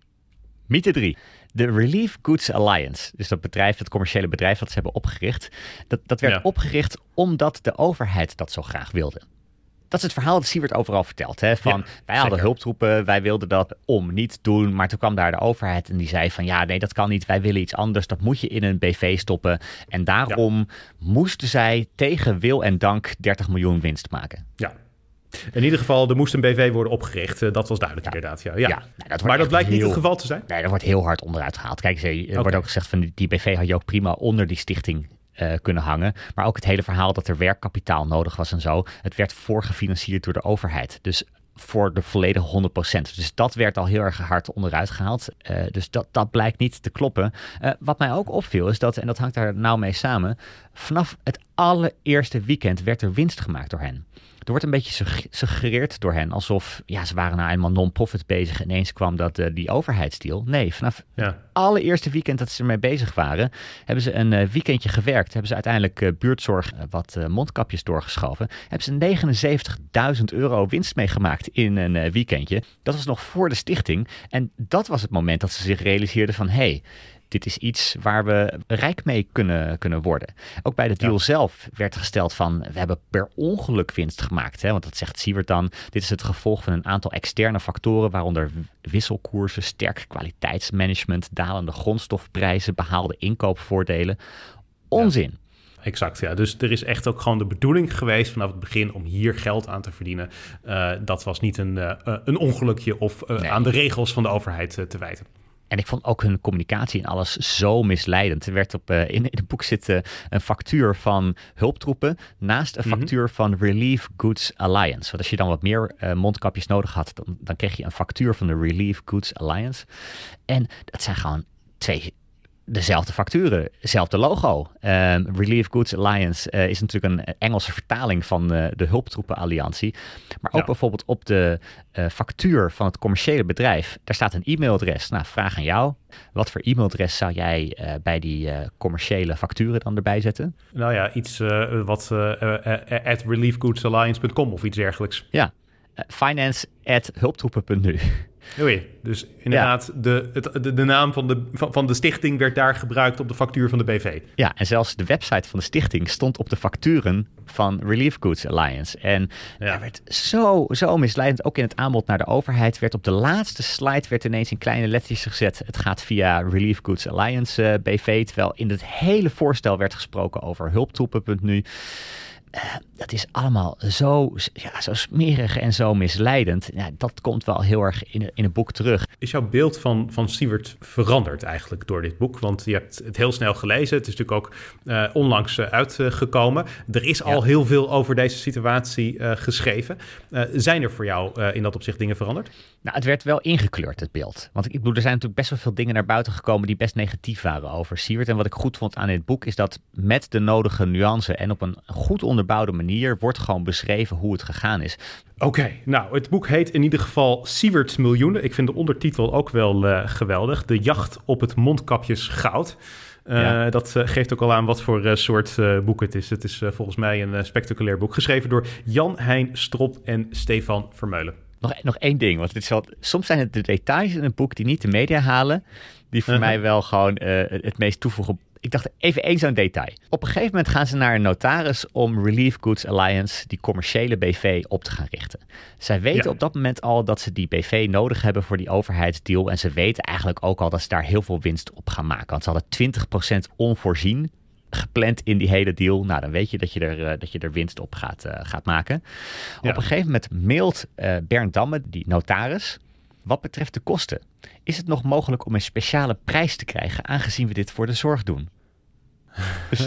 Mythe drie. De Relief Goods Alliance, dus dat bedrijf, het commerciële bedrijf dat ze hebben opgericht, dat, dat werd ja. opgericht omdat de overheid dat zo graag wilde. Dat is het verhaal dat Siewert overal vertelt. Hè? Van, ja, wij hadden zeker. hulptroepen, wij wilden dat om niet doen. Maar toen kwam daar de overheid en die zei van, ja, nee, dat kan niet. Wij willen iets anders. Dat moet je in een B V stoppen. En daarom ja. moesten zij tegen wil en dank dertig miljoen winst maken. Ja. In ieder geval, er moest een B V worden opgericht. Uh, dat was duidelijk ja. inderdaad. Ja. Ja. Ja, nou, dat maar dat blijkt heel, niet het geval te zijn? Nee, dat wordt heel hard onderuit gehaald. Kijk, er okay. wordt ook gezegd van die B V had je ook prima onder die stichting Uh, kunnen hangen. Maar ook het hele verhaal dat er werkkapitaal nodig was en zo. Het werd voorgefinancierd door de overheid. Dus voor de volledige honderd procent. Dus dat werd al heel erg hard onderuit gehaald. Uh, dus dat, dat blijkt niet te kloppen. Uh, wat mij ook opviel is dat, en dat hangt daar nauw mee samen, vanaf het allereerste weekend werd er winst gemaakt door hen. Er wordt een beetje gesuggereerd door hen alsof ja, ze waren nou eenmaal non-profit bezig en ineens kwam dat uh, die overheidsdeal. Nee, vanaf ja. het allereerste weekend dat ze ermee bezig waren, hebben ze een uh, weekendje gewerkt. Hebben ze uiteindelijk uh, buurtzorg uh, wat uh, mondkapjes doorgeschoven. Hebben ze negenenzeventigduizend euro winst meegemaakt in een uh, weekendje. Dat was nog voor de stichting. En dat was het moment dat ze zich realiseerden van, hé, hey, dit is iets waar we rijk mee kunnen, kunnen worden. Ook bij de deal ja. zelf werd gesteld van, we hebben per ongeluk winst gemaakt. Hè? Want dat zegt Siewert dan. Dit is het gevolg van een aantal externe factoren, waaronder wisselkoersen, sterk kwaliteitsmanagement, dalende grondstofprijzen, behaalde inkoopvoordelen. Onzin. Ja. Exact, ja. Dus er is echt ook gewoon de bedoeling geweest vanaf het begin om hier geld aan te verdienen. Uh, dat was niet een, uh, een ongelukje of uh, nee. aan de regels van de overheid uh, te wijten. En ik vond ook hun communicatie en alles zo misleidend. Er werd op, uh, in, in het boek zit uh, een factuur van hulptroepen naast een factuur mm-hmm. van Relief Goods Alliance. Want als je dan wat meer uh, mondkapjes nodig had, dan, dan kreeg je een factuur van de Relief Goods Alliance. En dat zijn gewoon twee dezelfde facturen, hetzelfde logo. Um, Relief Goods Alliance uh, is natuurlijk een Engelse vertaling van uh, de Hulptroepenalliantie. Maar ook ja. bijvoorbeeld op de uh, factuur van het commerciële bedrijf, daar staat een e-mailadres. Nou, vraag aan jou. Wat voor e-mailadres zou jij uh, bij die uh, commerciële facturen dan erbij zetten? Nou ja, iets uh, wat uh, uh, at relief goods alliance dot com of iets dergelijks. Ja, uh, finance at hulptroepen punt nu. Oei, dus inderdaad, ja. de, het, de, de naam van de, van, van de stichting werd daar gebruikt op de factuur van de B V. Ja, en zelfs de website van de stichting stond op de facturen van Relief Goods Alliance. En ja. daar werd zo, zo misleidend, ook in het aanbod naar de overheid, werd op de laatste slide werd ineens in kleine lettertjes gezet, het gaat via Relief Goods Alliance uh, B V, terwijl in het hele voorstel werd gesproken over hulptroepen punt nu. Uh, dat is allemaal zo, ja, zo smerig en zo misleidend. Ja, dat komt wel heel erg in, in het boek terug. Is jouw beeld van, van Siewert veranderd eigenlijk door dit boek? Want je hebt het heel snel gelezen. Het is natuurlijk ook uh, onlangs uh, uitgekomen. Er is al ja. heel veel over deze situatie uh, geschreven. Uh, zijn er voor jou uh, in dat opzicht dingen veranderd? Nou, het werd wel ingekleurd, het beeld. Want ik bedoel, er zijn natuurlijk best wel veel dingen naar buiten gekomen die best negatief waren over Siewert. En wat ik goed vond aan dit boek is dat met de nodige nuance en op een goed onderbouwd onderbouwde manier wordt gewoon beschreven hoe het gegaan is. Oké, okay, nou, het boek heet in ieder geval Siewerts Miljoenen. Ik vind de ondertitel ook wel uh, geweldig. De jacht op het mondkapjes goud. Uh, ja. Dat uh, geeft ook al aan wat voor uh, soort uh, boek het is. Het is uh, volgens mij een uh, spectaculair boek. Geschreven door Jan-Hein Strop en Stefan Vermeulen. Nog, nog één ding, want dit is wel, soms zijn het de details in een boek die niet de media halen, die voor uh-huh. mij wel gewoon uh, het meest toevoegen. Ik dacht even één zo'n detail. Op een gegeven moment gaan ze naar een notaris om Relief Goods Alliance, die commerciële B V, op te gaan richten. Zij weten ja. op dat moment al dat ze die B V nodig hebben voor die overheidsdeal. En ze weten eigenlijk ook al dat ze daar heel veel winst op gaan maken. Want ze hadden twintig procent onvoorzien gepland in die hele deal. Nou, dan weet je dat je er, uh, dat je er winst op gaat, uh, gaat maken. Ja. Op een gegeven moment mailt uh, Bernd Damme, die notaris, wat betreft de kosten. Is het nog mogelijk om een speciale prijs te krijgen, aangezien we dit voor de zorg doen? Dus,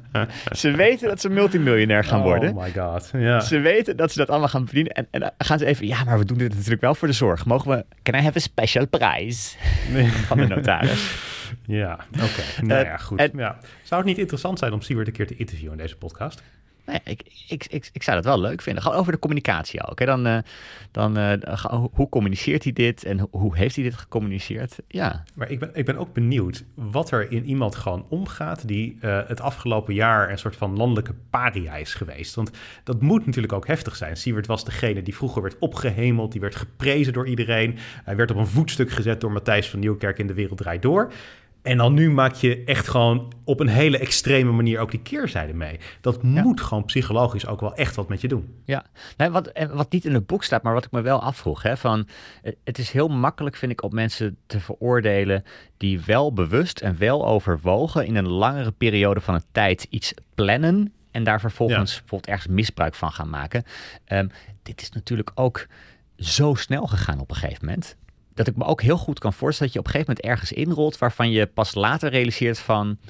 ze weten dat ze multimiljonair gaan worden. Oh my god, ja. Ze weten dat ze dat allemaal gaan verdienen. En, en dan gaan ze even, ja, maar we doen dit natuurlijk wel voor de zorg. Mogen we, can I have a special prize? Van de notaris. Ja, oké. Okay. Nou ja, goed. Uh, ja. Zou het niet interessant zijn om Siewert een keer te interviewen in deze podcast? Nee, ik, ik, ik, ik zou dat wel leuk vinden. Gewoon over de communicatie ook. Hè? Dan, uh, dan uh, hoe communiceert hij dit en hoe heeft hij dit gecommuniceerd? Ja. Maar ik ben, ik ben ook benieuwd wat er in iemand gewoon omgaat die uh, het afgelopen jaar een soort van landelijke paria is geweest. Want dat moet natuurlijk ook heftig zijn. Siewert was degene die vroeger werd opgehemeld, die werd geprezen door iedereen. Hij werd op een voetstuk gezet door Matthijs van Nieuwkerk in De Wereld Draait Door. En dan nu maak je echt gewoon op een hele extreme manier ook die keerzijde mee. Dat ja. moet gewoon psychologisch ook wel echt wat met je doen. Ja, nee, wat, wat niet in het boek staat, maar wat ik me wel afvroeg. Hè, van, het is heel makkelijk, vind ik, om mensen te veroordelen die wel bewust en wel overwogen in een langere periode van een tijd iets plannen en daar vervolgens ja. bijvoorbeeld ergens misbruik van gaan maken. Um, dit is natuurlijk ook zo snel gegaan op een gegeven moment, dat ik me ook heel goed kan voorstellen dat je op een gegeven moment ergens inrolt waarvan je pas later realiseert van,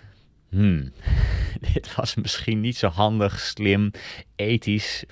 hmm, dit was misschien niet zo handig, slim, ethisch.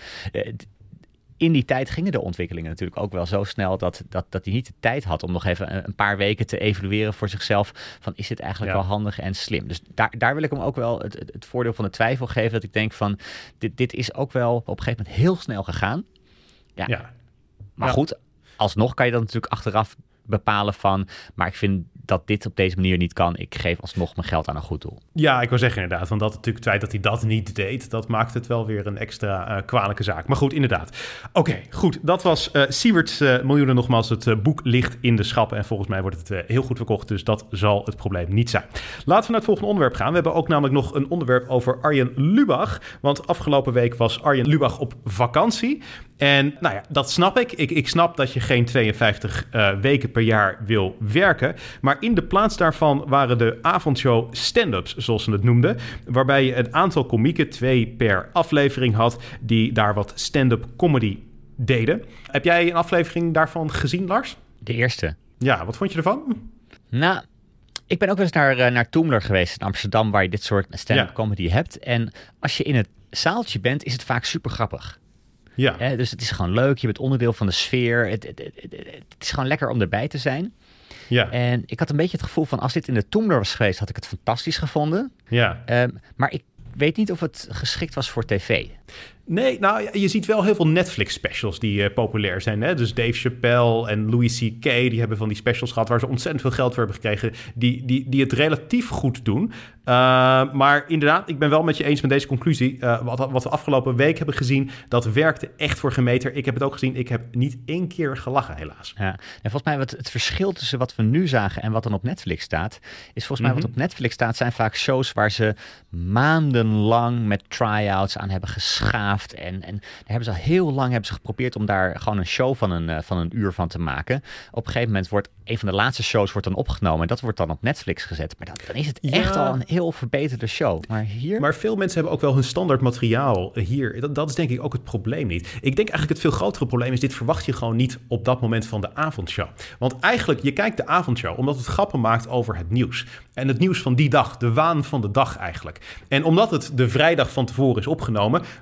In die tijd gingen de ontwikkelingen natuurlijk ook wel zo snel dat, dat, dat hij niet de tijd had om nog even een paar weken te evalueren voor zichzelf van, is dit eigenlijk ja. wel handig en slim? Dus daar, daar wil ik hem ook wel het, het, het voordeel van de twijfel geven, dat ik denk van, dit, dit is ook wel op een gegeven moment heel snel gegaan. Ja, ja. maar ja. goed, alsnog kan je dan natuurlijk achteraf bepalen van, maar ik vind dat dit op deze manier niet kan. Ik geef alsnog mijn geld aan een goed doel. Ja, ik wil zeggen inderdaad, want dat natuurlijk het feit dat hij dat niet deed, dat maakt het wel weer een extra uh, kwalijke zaak. Maar goed, inderdaad. Oké, okay, goed. Dat was uh, Siewerts uh, Miljoenen. Nogmaals, het uh, boek ligt in de schappen en volgens mij wordt het uh, heel goed verkocht, dus dat zal het probleem niet zijn. Laten we naar het volgende onderwerp gaan. We hebben ook namelijk nog een onderwerp over Arjen Lubach, want afgelopen week was Arjen Lubach op vakantie. En nou ja, dat snap ik. Ik, ik snap dat je geen tweeënvijftig uh, weken per jaar wil werken. Maar in de plaats daarvan waren de avondshow stand-ups, zoals ze het noemden. Waarbij je een aantal komieken, twee per aflevering had, die daar wat stand-up comedy deden. Heb jij een aflevering daarvan gezien, Lars? De eerste. Ja, wat vond je ervan? Nou, ik ben ook wel eens naar, uh, naar Toemler geweest in Amsterdam, waar je dit soort stand-up ja. comedy hebt. En als je in het zaaltje bent, is het vaak super grappig. Ja. Eh, dus het is gewoon leuk, je bent onderdeel van de sfeer. Het, het, het, het, het is gewoon lekker om erbij te zijn. Ja. En ik had een beetje het gevoel van, als dit in de Toemler was geweest, had ik het fantastisch gevonden. Ja. Um, maar ik weet niet of het geschikt was voor tv. Nee, nou, je ziet wel heel veel Netflix-specials die uh, populair zijn. Hè? Dus Dave Chappelle en Louis C K, die hebben van die specials gehad waar ze ontzettend veel geld voor hebben gekregen, die, die, die het relatief goed doen. Uh, maar inderdaad, ik ben wel met je eens met deze conclusie. Uh, wat, wat we afgelopen week hebben gezien, dat werkte echt voor geen meter. Ik heb het ook gezien, ik heb niet één keer gelachen, helaas. Ja, en volgens mij wat het verschil tussen wat we nu zagen en wat dan op Netflix staat, is volgens mij mm-hmm. wat op Netflix staat, zijn vaak shows waar ze maandenlang met try-outs aan hebben geschaafd. En, en daar hebben ze al heel lang hebben ze geprobeerd om daar gewoon een show van een, uh, van een uur van te maken. Op een gegeven moment wordt een van de laatste shows wordt dan opgenomen en dat wordt dan op Netflix gezet. Maar dan, dan is het echt ja. al een heel verbeterde show. Maar hier... Maar veel mensen hebben ook wel hun standaard materiaal hier. Dat, dat is denk ik ook het probleem niet. Ik denk eigenlijk het veel grotere probleem is, dit verwacht je gewoon niet op dat moment van de avondshow. Want eigenlijk, je kijkt de avondshow omdat het grappen maakt over het nieuws. En het nieuws van die dag, de waan van de dag eigenlijk. En omdat het de vrijdag van tevoren is opgenomen, uh, kon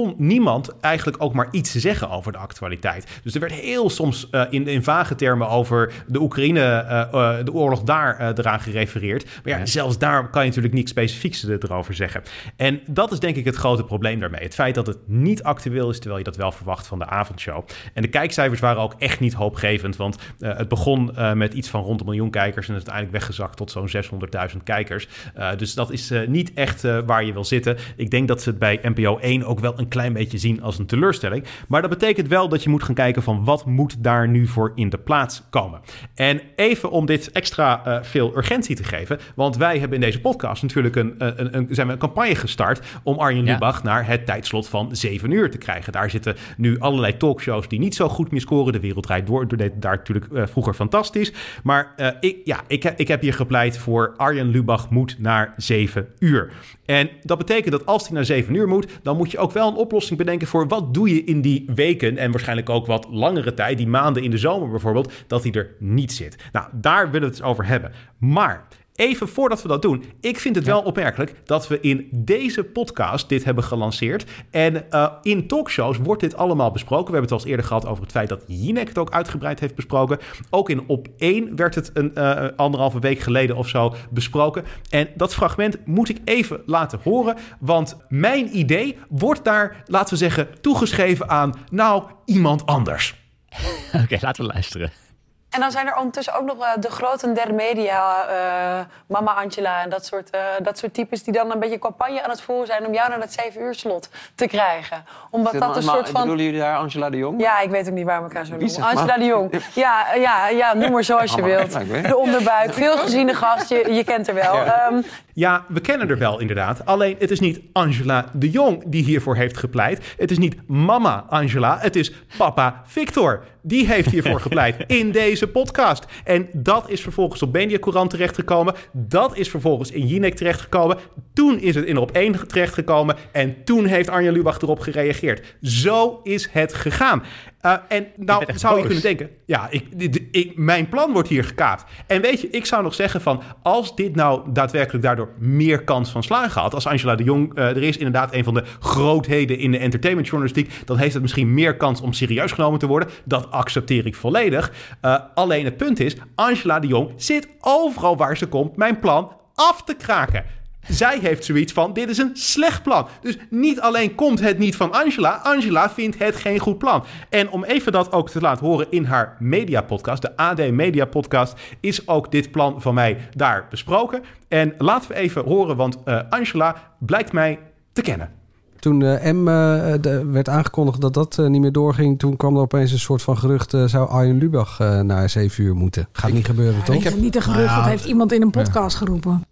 kon niemand eigenlijk ook maar iets zeggen over de actualiteit. Dus er werd heel soms uh, in, in vage termen over de Oekraïne, uh, uh, de oorlog daar uh, eraan gerefereerd. Maar ja, ja, zelfs daar kan je natuurlijk niks specifieks erover zeggen. En dat is denk ik het grote probleem daarmee. Het feit dat het niet actueel is, terwijl je dat wel verwacht van de avondshow. En de kijkcijfers waren ook echt niet hoopgevend, want uh, het begon uh, met iets van rond een miljoen kijkers en is uiteindelijk weggezakt tot zo'n zeshonderdduizend kijkers. Uh, dus dat is uh, niet echt uh, waar je wil zitten. Ik denk dat ze het bij N P O één ook wel een klein beetje zien als een teleurstelling. Maar dat betekent wel dat je moet gaan kijken van wat moet daar nu voor in de plaats komen. En even om dit extra uh, veel urgentie te geven, want wij hebben in deze podcast natuurlijk een, een, een, zijn we een campagne gestart om Arjen Lubach ja. naar het tijdslot van zeven uur te krijgen. Daar zitten nu allerlei talkshows die niet zo goed meer scoren. De Wereld Draait Door deed daar natuurlijk uh, vroeger fantastisch. Maar uh, ik, ja, ik, ik heb hier gepleit voor Arjen Lubach moet naar zeven uur. En dat betekent dat als hij naar zeven uur moet, dan moet je ook wel een oplossing bedenken voor wat doe je in die weken en waarschijnlijk ook wat langere tijd, die maanden in de zomer bijvoorbeeld, dat hij er niet zit. Nou, daar willen we het over hebben. Maar even voordat we dat doen, ik vind het ja. wel opmerkelijk dat we in deze podcast dit hebben gelanceerd. En uh, in talkshows wordt dit allemaal besproken. We hebben het al eens eerder gehad over het feit dat Jinek het ook uitgebreid heeft besproken. Ook in Op één werd het een uh, anderhalve week geleden of zo besproken. En dat fragment moet ik even laten horen, want mijn idee wordt daar, laten we zeggen, toegeschreven aan, nou, iemand anders. Oké, okay, laten we luisteren. En dan zijn er ondertussen ook nog uh, de grote der media, uh, Mama Angela en dat soort, uh, dat soort types die dan een beetje campagne aan het voeren zijn om jou naar dat zeven uur slot te krijgen. Omdat dat, dat een soort van... Bedoelen jullie daar Angela de Jong? Ja, ik weet ook niet waar we elkaar zo noemen. Angela de Jong. Ja, ja, ja, noem maar zoals je wilt. De onderbuik, veel geziene gast, je, je kent haar wel. Ja. Um, ja, we kennen haar wel inderdaad. Alleen het is niet Angela de Jong die hiervoor heeft gepleit. Het is niet mama Angela, het is papa Victor. Die heeft hiervoor gepleit in deze podcast. En dat is vervolgens op Mediacourant terechtgekomen. Dat is vervolgens in Jinek terechtgekomen. Toen is het in Op één terechtgekomen. En toen heeft Arjen Lubach erop gereageerd. Zo is het gegaan. Uh, en nou zou je kunnen denken, ja, ik, ik, ik, mijn plan wordt hier gekaapt. En weet je, ik zou nog zeggen van, als dit nou daadwerkelijk daardoor meer kans van slagen had, als Angela de Jong uh, er is, inderdaad een van de grootheden in de entertainmentjournalistiek, dan heeft het misschien meer kans om serieus genomen te worden. Dat accepteer ik volledig. Uh, alleen het punt is, Angela de Jong zit overal waar ze komt mijn plan af te kraken. Zij heeft zoiets van, dit is een slecht plan. Dus niet alleen komt het niet van Angela, Angela vindt het geen goed plan. En om even dat ook te laten horen in haar mediapodcast, de A D Media Podcast, is ook dit plan van mij daar besproken. En laten we even horen, want uh, Angela blijkt mij te kennen. Toen uh, M uh, de, werd aangekondigd dat dat uh, niet meer doorging, toen kwam er opeens een soort van gerucht, uh, zou Arjen Lubach uh, naar zeven uur moeten. Gaat ik, niet gebeuren, ja, toch? Ik heb niet een gerucht, nou, dat heeft iemand in een podcast ja. geroepen.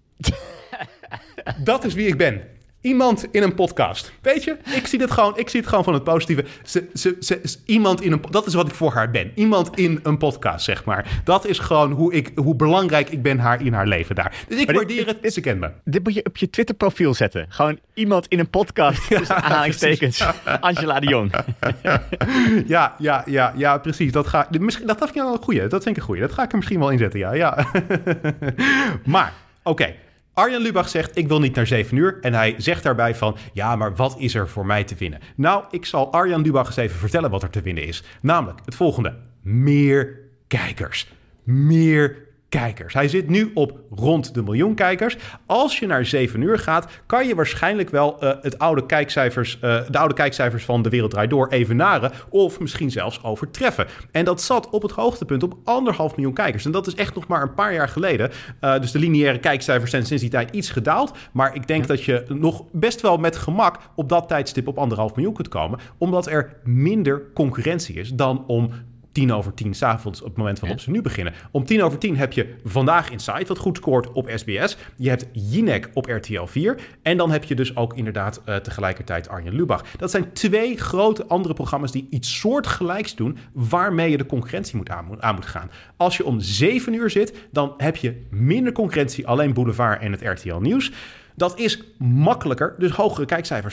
Dat is wie ik ben. Iemand in een podcast. Weet je, ik zie het gewoon, ik zie het gewoon van het positieve. Ze, ze, ze, iemand in een, dat is wat ik voor haar ben. Iemand in een podcast, zeg maar. Dat is gewoon hoe, ik, hoe belangrijk ik ben haar in haar leven daar. Dus ik waardeer het, dit, ze kent me. Dit moet je op je Twitter profiel zetten. Gewoon iemand in een podcast, tussen ja, aanhalingstekens. Angela de Jong. ja, ja, ja, ja, precies. Dat, ga, misschien, dat vind ik wel een goeie. Dat vind ik een goeie. Dat ga ik er misschien wel inzetten, ja. ja. Maar, oké. Okay. Arjen Lubach zegt, ik wil niet naar zeven uur. En hij zegt daarbij van, ja, maar wat is er voor mij te winnen? Nou, ik zal Arjen Lubach eens even vertellen wat er te winnen is. Namelijk het volgende. Meer kijkers. Meer kijkers. Hij zit nu op rond de miljoen kijkers. Als je naar zeven uur gaat, kan je waarschijnlijk wel uh, het oude kijkcijfers, uh, de oude kijkcijfers van De Wereld Draait Door evenaren of misschien zelfs overtreffen. En dat zat op het hoogtepunt op anderhalf miljoen kijkers. En dat is echt nog maar een paar jaar geleden. Uh, dus de lineaire kijkcijfers zijn sinds die tijd iets gedaald. Maar ik denk ja. dat je nog best wel met gemak op dat tijdstip op anderhalf miljoen kunt komen. Omdat er minder concurrentie is dan om tien over tien 's avonds op het moment waarop ja. ze nu beginnen. Om tien over tien heb je Vandaag Inside, wat goed scoort op S B S. Je hebt Jinek op R T L vier. En dan heb je dus ook inderdaad uh, tegelijkertijd Arjen Lubach. Dat zijn twee grote andere programma's die iets soortgelijks doen, waarmee je de concurrentie moet aan, aan moet gaan. Als je om zeven uur zit, dan heb je minder concurrentie, alleen Boulevard en het R T L Nieuws. Dat is makkelijker, dus hogere kijkcijfers. Ja.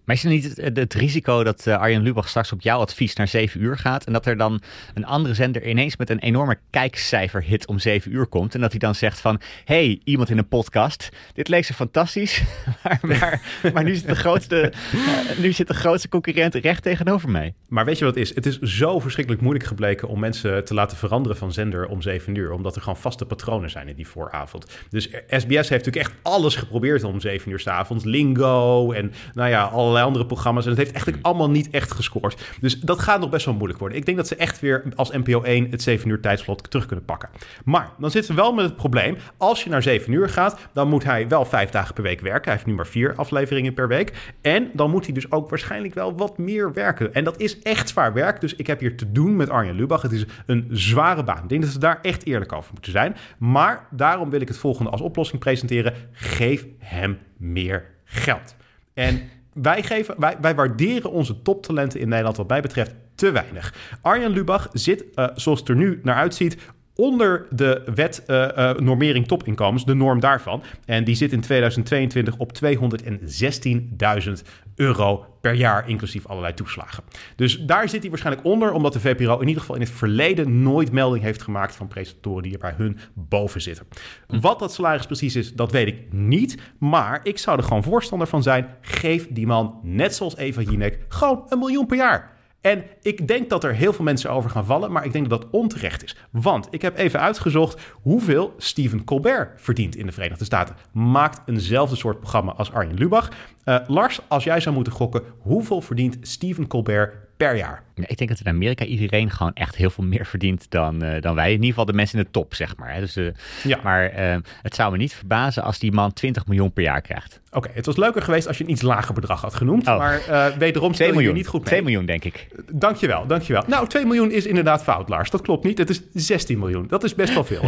Maar is er niet het, het risico dat uh, Arjen Lubach straks op jouw advies naar zeven uur gaat... en dat er dan een andere zender ineens met een enorme kijkcijferhit om zeven uur komt... en dat hij dan zegt van, hey, iemand in een podcast, dit leek zo fantastisch... maar, maar, maar nu, zit de grootste, uh, nu zit de grootste concurrent recht tegenover mij. Maar weet je wat het is? Het is zo verschrikkelijk moeilijk gebleken om mensen te laten veranderen van zender om zeven uur... omdat er gewoon vaste patronen zijn in die vooravond. Dus S B S heeft natuurlijk echt alles geprobeerd om zeven uur 's avonds. Lingo en nou ja, allerlei andere programma's. En het heeft eigenlijk allemaal niet echt gescoord. Dus dat gaat nog best wel moeilijk worden. Ik denk dat ze echt weer als N P O één het zeven uur tijdslot terug kunnen pakken. Maar dan zitten we wel met het probleem. Als je naar zeven uur gaat, dan moet hij wel vijf dagen per week werken. Hij heeft nu maar vier afleveringen per week. En dan moet hij dus ook waarschijnlijk wel wat meer werken. En dat is echt zwaar werk. Dus ik heb hier te doen met Arjen Lubach. Het is een zware baan. Ik denk dat we daar echt eerlijk over moeten zijn. Maar daarom wil ik het volgende als oplossing presenteren. Geef hem meer geld. En Wij, geven, wij, wij waarderen onze toptalenten in Nederland wat mij betreft te weinig. Arjen Lubach zit, uh, zoals het er nu naar uitziet, onder de wet uh, uh, normering topinkomens, de norm daarvan. En die zit in tweeduizend tweeëntwintig op tweehonderdzestienduizend euro per jaar, inclusief allerlei toeslagen. Dus daar zit hij waarschijnlijk onder, omdat de V P R O in ieder geval in het verleden nooit melding heeft gemaakt van presentatoren die er bij hun boven zitten. Wat dat salaris precies is, dat weet ik niet. Maar ik zou er gewoon voorstander van zijn. Geef die man, net zoals Eva Jinek, gewoon een miljoen per jaar. En ik denk dat er heel veel mensen over gaan vallen, maar ik denk dat dat onterecht is. Want ik heb even uitgezocht hoeveel Stephen Colbert verdient in de Verenigde Staten. Maakt eenzelfde soort programma als Arjen Lubach. Uh, Lars, als jij zou moeten gokken, hoeveel verdient Stephen Colbert per jaar? Ik denk dat in Amerika iedereen gewoon echt heel veel meer verdient dan, uh, dan wij. In ieder geval de mensen in de top, zeg maar. Hè. Dus, uh, ja. Maar uh, het zou me niet verbazen als die man twintig miljoen per jaar krijgt. Oké, okay, het was leuker geweest als je een iets lager bedrag had genoemd. Oh. Maar uh, wederom speel je niet goed mee. twee miljoen, denk ik. Dankjewel, dankjewel. Nou, twee miljoen is inderdaad fout, Lars. Dat klopt niet. Het is zestien miljoen. Dat is best wel veel.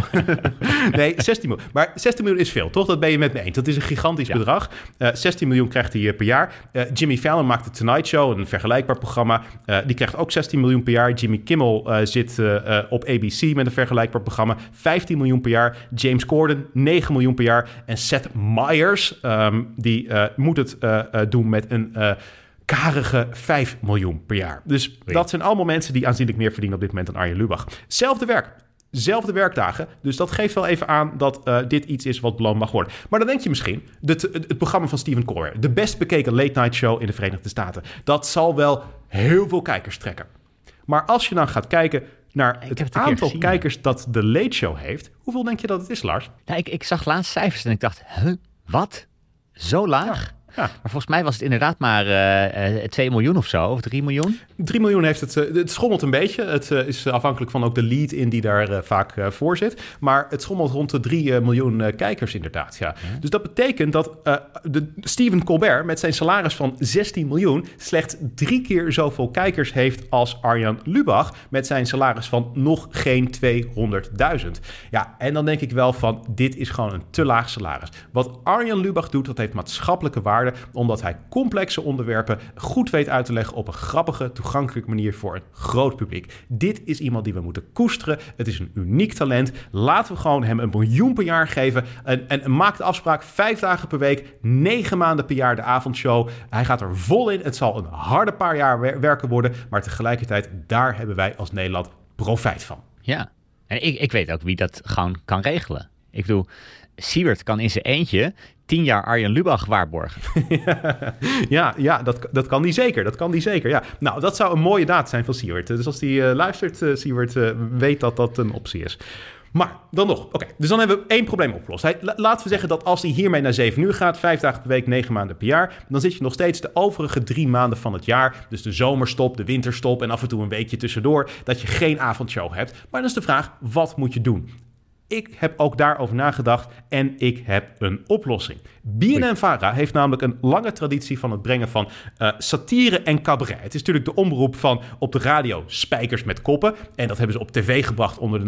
Nee, zestien miljoen. Maar zestien miljoen is veel, toch? Dat ben je met me eens. Dat is een gigantisch ja. bedrag. Uh, zestien miljoen krijgt hij uh, per jaar. Uh, Jimmy Fallon maakt de Tonight Show, een vergelijkbaar programma. Uh, die krijgt ook zestien miljoen per jaar. Jimmy Kimmel uh, zit uh, uh, op A B C met een vergelijkbaar programma. vijftien miljoen per jaar. James Corden, negen miljoen per jaar. En Seth Meyers, um, die uh, moet het uh, uh, doen met een uh, karige vijf miljoen per jaar. Dus nee. dat zijn allemaal mensen die aanzienlijk meer verdienen op dit moment dan Arjen Lubach. Zelfde werk. Zelfde werkdagen. Dus dat geeft wel even aan dat uh, dit iets is wat beloond mag worden. Maar dan denk je misschien, het, het, het programma van Stephen Colbert, de best bekeken late night show in de Verenigde Staten, dat zal wel heel veel kijkers trekken. Maar als je dan gaat kijken naar het, het aantal gezien, kijkers dat de Late Show heeft, hoeveel denk je dat het is, Lars? Nou, ik, ik zag laatst cijfers en ik dacht, huh, wat? Zo laag? Ja. Ja. Maar volgens mij was het inderdaad maar uh, uh, twee miljoen of zo, of drie miljoen. drie miljoen heeft het, uh, het schommelt een beetje. Het uh, is afhankelijk van ook de lead in die daar uh, vaak uh, voor zit. Maar het schommelt rond de drie uh, miljoen uh, kijkers inderdaad. Ja. Ja. Dus dat betekent dat uh, de Stephen Colbert met zijn salaris van zestien miljoen... slechts drie keer zoveel kijkers heeft als Arjen Lubach met zijn salaris van nog geen tweehonderdduizend. Ja, en dan denk ik wel van, dit is gewoon een te laag salaris. Wat Arjen Lubach doet, dat heeft maatschappelijke waarde, omdat hij complexe onderwerpen goed weet uit te leggen op een grappige, toegankelijke manier voor een groot publiek. Dit is iemand die we moeten koesteren. Het is een uniek talent. Laten we gewoon hem een miljoen per jaar geven. En, en maak de afspraak vijf dagen per week, negen maanden per jaar de avondshow. Hij gaat er vol in. Het zal een harde paar jaar wer- werken worden, maar tegelijkertijd, daar hebben wij als Nederland profijt van. Ja, en ik, ik weet ook wie dat gewoon kan regelen. Ik bedoel, Siewert kan in zijn eentje tien jaar Arjen Lubach waarborgen. ja, ja dat, dat kan die zeker. Dat kan die zeker, ja. Nou, dat zou een mooie daad zijn van Siewert. Dus als die uh, luistert, uh, Siewert uh, weet dat dat een optie is. Maar dan nog, oké, okay, dus dan hebben we één probleem opgelost. Hij, laten we zeggen dat als hij hiermee naar zeven uur gaat, vijf dagen per week, negen maanden per jaar, dan zit je nog steeds de overige drie maanden van het jaar, dus de zomerstop, de winterstop en af en toe een weekje tussendoor, dat je geen avondshow hebt. Maar dan is de vraag, wat moet je doen? Ik heb ook daarover nagedacht en ik heb een oplossing. B N N-Vara heeft namelijk een lange traditie van het brengen van uh, satire en cabaret. Het is natuurlijk de omroep van op de radio Spijkers met Koppen. En dat hebben ze op tv gebracht onder de naam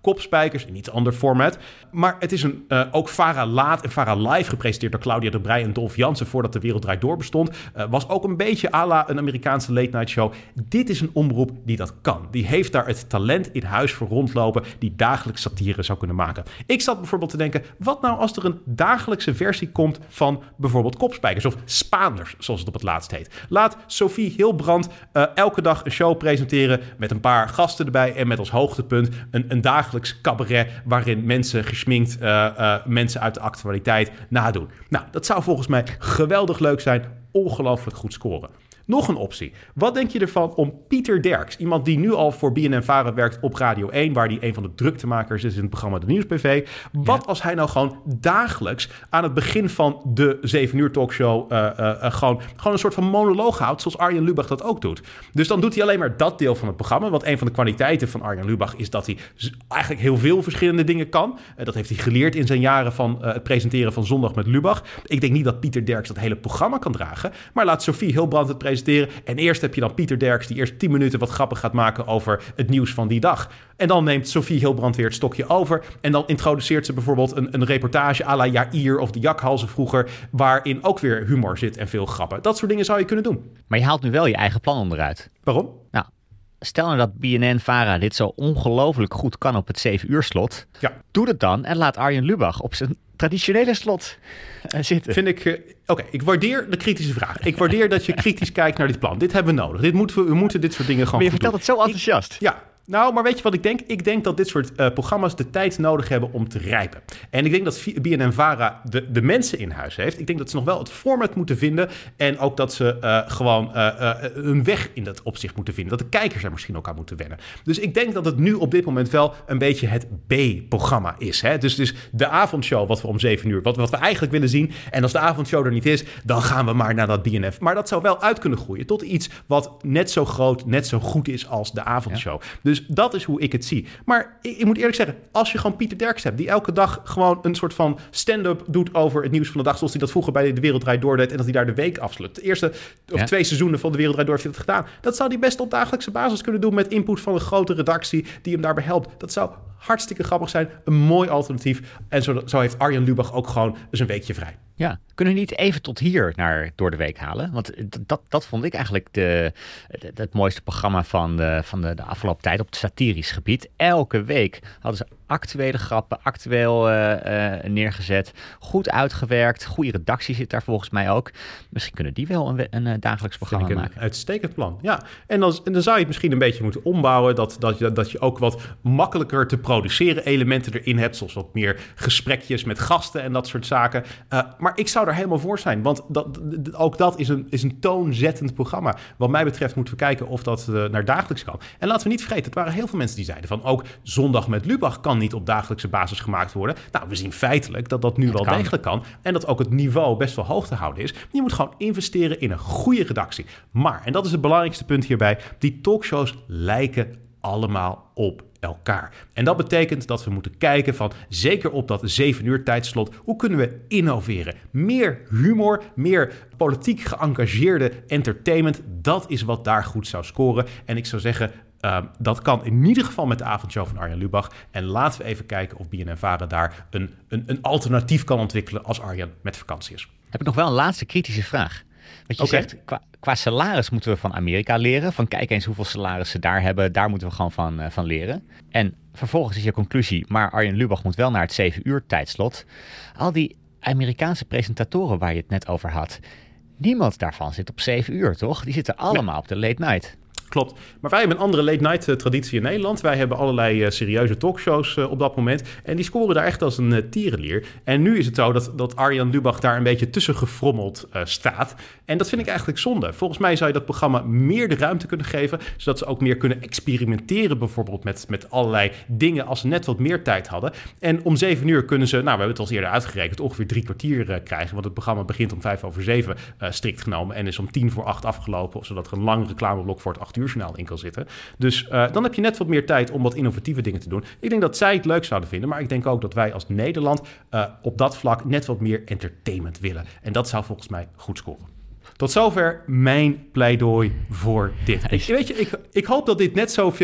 Kopspijkers, een iets ander format. Maar het is een uh, ook Vara Laat en Vara Live gepresenteerd door Claudia de Breij en Dolf Jansen voordat De Wereld Draait Door bestond. Uh, was ook een beetje à la een Amerikaanse late night show. Dit is een omroep die dat kan. Die heeft daar het talent in huis voor rondlopen die dagelijks satire zou kunnen maken. Ik zat bijvoorbeeld te denken, wat nou als er een dagelijkse versie komt van bijvoorbeeld Kopspijkers of Spaanders, zoals het op het laatst heet. Laat Sophie Hilbrand uh, elke dag een show presenteren met een paar gasten erbij en met als hoogtepunt een, een dagelijks cabaret waarin mensen gesminkt, uh, uh, mensen uit de actualiteit nadoen. Nou, dat zou volgens mij geweldig leuk zijn, ongelooflijk goed scoren. Nog een optie. Wat denk je ervan om Pieter Derks, iemand die nu al voor B N N Vara werkt op Radio één, waar hij een van de druktemakers is in het programma De Nieuws B V. Wat ja. als hij nou gewoon dagelijks aan het begin van de zeven uur talkshow uh, uh, uh, gewoon, gewoon een soort van monoloog houdt, zoals Arjen Lubach dat ook doet. Dus dan doet hij alleen maar dat deel van het programma, want een van de kwaliteiten van Arjen Lubach is dat hij eigenlijk heel veel verschillende dingen kan. Uh, dat heeft hij geleerd in zijn jaren van uh, het presenteren van Zondag met Lubach. Ik denk niet dat Pieter Derks dat hele programma kan dragen, maar laat Sophie Hilbrand het presenteren. En eerst heb je dan Pieter Derks die eerst tien minuten wat grappen gaat maken over het nieuws van die dag. En dan neemt Sophie Hilbrand weer het stokje over. En dan introduceert ze bijvoorbeeld een, een reportage à la Jair of de Jakhalzen vroeger, waarin ook weer humor zit en veel grappen. Dat soort dingen zou je kunnen doen. Maar je haalt nu wel je eigen plan onderuit. Waarom? Nou, stel nou dat B N N Vara dit zo ongelooflijk goed kan op het zeven uur slot. Ja. Doe het dan en laat Arjen Lubach op zijn traditionele slot uh, zitten. Vind ik... Uh, Oké, okay, ik waardeer de kritische vraag. Ik waardeer dat je kritisch kijkt naar dit plan. Dit hebben we nodig. Dit moeten we, we moeten dit soort dingen gewoon Maar je vertelt doen. het zo enthousiast. Ik, ja. Nou, maar weet je wat ik denk? Ik denk dat dit soort uh, programma's de tijd nodig hebben om te rijpen. En ik denk dat B N N Vara de, de mensen in huis heeft. Ik denk dat ze nog wel het format moeten vinden. En ook dat ze uh, gewoon uh, uh, een weg in dat opzicht moeten vinden. Dat de kijkers er misschien ook aan moeten wennen. Dus ik denk dat het nu op dit moment wel een beetje het B-programma is. Hè? Dus, dus de avondshow, wat we om zeven uur, wat, wat we eigenlijk willen zien. En als de avondshow er niet is, dan gaan we maar naar dat B N F. Maar dat zou wel uit kunnen groeien tot iets wat net zo groot, net zo goed is als de avondshow. Ja. Dus Dus dat is hoe ik het zie. Maar ik, ik moet eerlijk zeggen, als je gewoon Pieter Derks hebt, die elke dag gewoon een soort van stand-up doet over het nieuws van de dag, zoals hij dat vroeger bij De Wereld Draait Door deed en dat hij daar de week afsluit. De eerste of ja. twee seizoenen van De Wereld Draait Door heeft hij dat gedaan. Dat zou hij best op dagelijkse basis kunnen doen met input van een grote redactie die hem daarbij helpt. Dat zou hartstikke grappig zijn. Een mooi alternatief. En zo, zo heeft Arjen Lubach ook gewoon eens een weekje vrij. Ja, kunnen we niet even tot hier naar Door de Week halen? Want dat, dat vond ik eigenlijk de, de, het mooiste programma van, de, van de, de afgelopen tijd op het satirisch gebied. Elke week hadden ze actuele grappen, actueel uh, uh, neergezet. Goed uitgewerkt. Goede redactie zit daar volgens mij ook. Misschien kunnen die wel een, een, een dagelijks programma Vind ik maken. Een uitstekend plan, ja. En dan, en dan zou je het misschien een beetje moeten ombouwen. Dat, dat, je, dat je ook wat makkelijker te produceren elementen erin hebt. Zoals wat meer gesprekjes met gasten en dat soort zaken. Uh, maar ik zou er helemaal voor zijn. Want dat, ook dat is een, is een toonzettend programma. Wat mij betreft moeten we kijken of dat uh, naar dagelijks kan. En laten we niet vergeten, het waren heel veel mensen die zeiden van ook Zondag met Lubach kan niet op dagelijkse basis gemaakt worden. Nou, we zien feitelijk dat dat nu het wel kan. degelijk kan. En dat ook het niveau best wel hoog te houden is. Je moet gewoon investeren in een goede redactie. Maar, en dat is het belangrijkste punt hierbij, die talkshows lijken allemaal op elkaar. En dat betekent dat we moeten kijken van, zeker op dat zeven uur tijdslot, hoe kunnen we innoveren? Meer humor, meer politiek geëngageerde entertainment, dat is wat daar goed zou scoren. En ik zou zeggen, Uh, dat kan in ieder geval met de avondshow van Arjen Lubach. En laten we even kijken of B N N Vara daar een, een, een alternatief kan ontwikkelen als Arjen met vakantie is. Heb ik nog wel een laatste kritische vraag. Want je okay. zegt, qua, qua salaris moeten we van Amerika leren. Van kijk eens hoeveel salaris ze daar hebben. Daar moeten we gewoon van, uh, van leren. En vervolgens is je conclusie, maar Arjen Lubach moet wel naar het zeven uur tijdslot. Al die Amerikaanse presentatoren waar je het net over had. Niemand daarvan zit op zeven uur, toch? Die zitten allemaal ja. op de late night. Klopt. Maar wij hebben een andere late-night uh, traditie in Nederland. Wij hebben allerlei uh, serieuze talkshows uh, op dat moment. En die scoren daar echt als een uh, tierenlier. En nu is het zo dat, dat Arjen Lubach daar een beetje tussen gefrommeld uh, staat. En dat vind ik eigenlijk zonde. Volgens mij zou je dat programma meer de ruimte kunnen geven, zodat ze ook meer kunnen experimenteren bijvoorbeeld met, met allerlei dingen als ze net wat meer tijd hadden. En om zeven uur kunnen ze, nou we hebben het al eerder uitgerekend, ongeveer drie kwartier uh, krijgen. Want het programma begint om vijf over zeven uh, strikt genomen en is om tien voor acht afgelopen, zodat er een lang reclameblok voor het acht uur journaal in kan zitten. Dus uh, dan heb je net wat meer tijd om wat innovatieve dingen te doen. Ik denk dat zij het leuk zouden vinden, maar ik denk ook dat wij als Nederland uh, op dat vlak net wat meer entertainment willen. En dat zou volgens mij goed scoren. Tot zover mijn pleidooi voor dit. Ik, weet je, ik, ik hoop dat dit net zoveel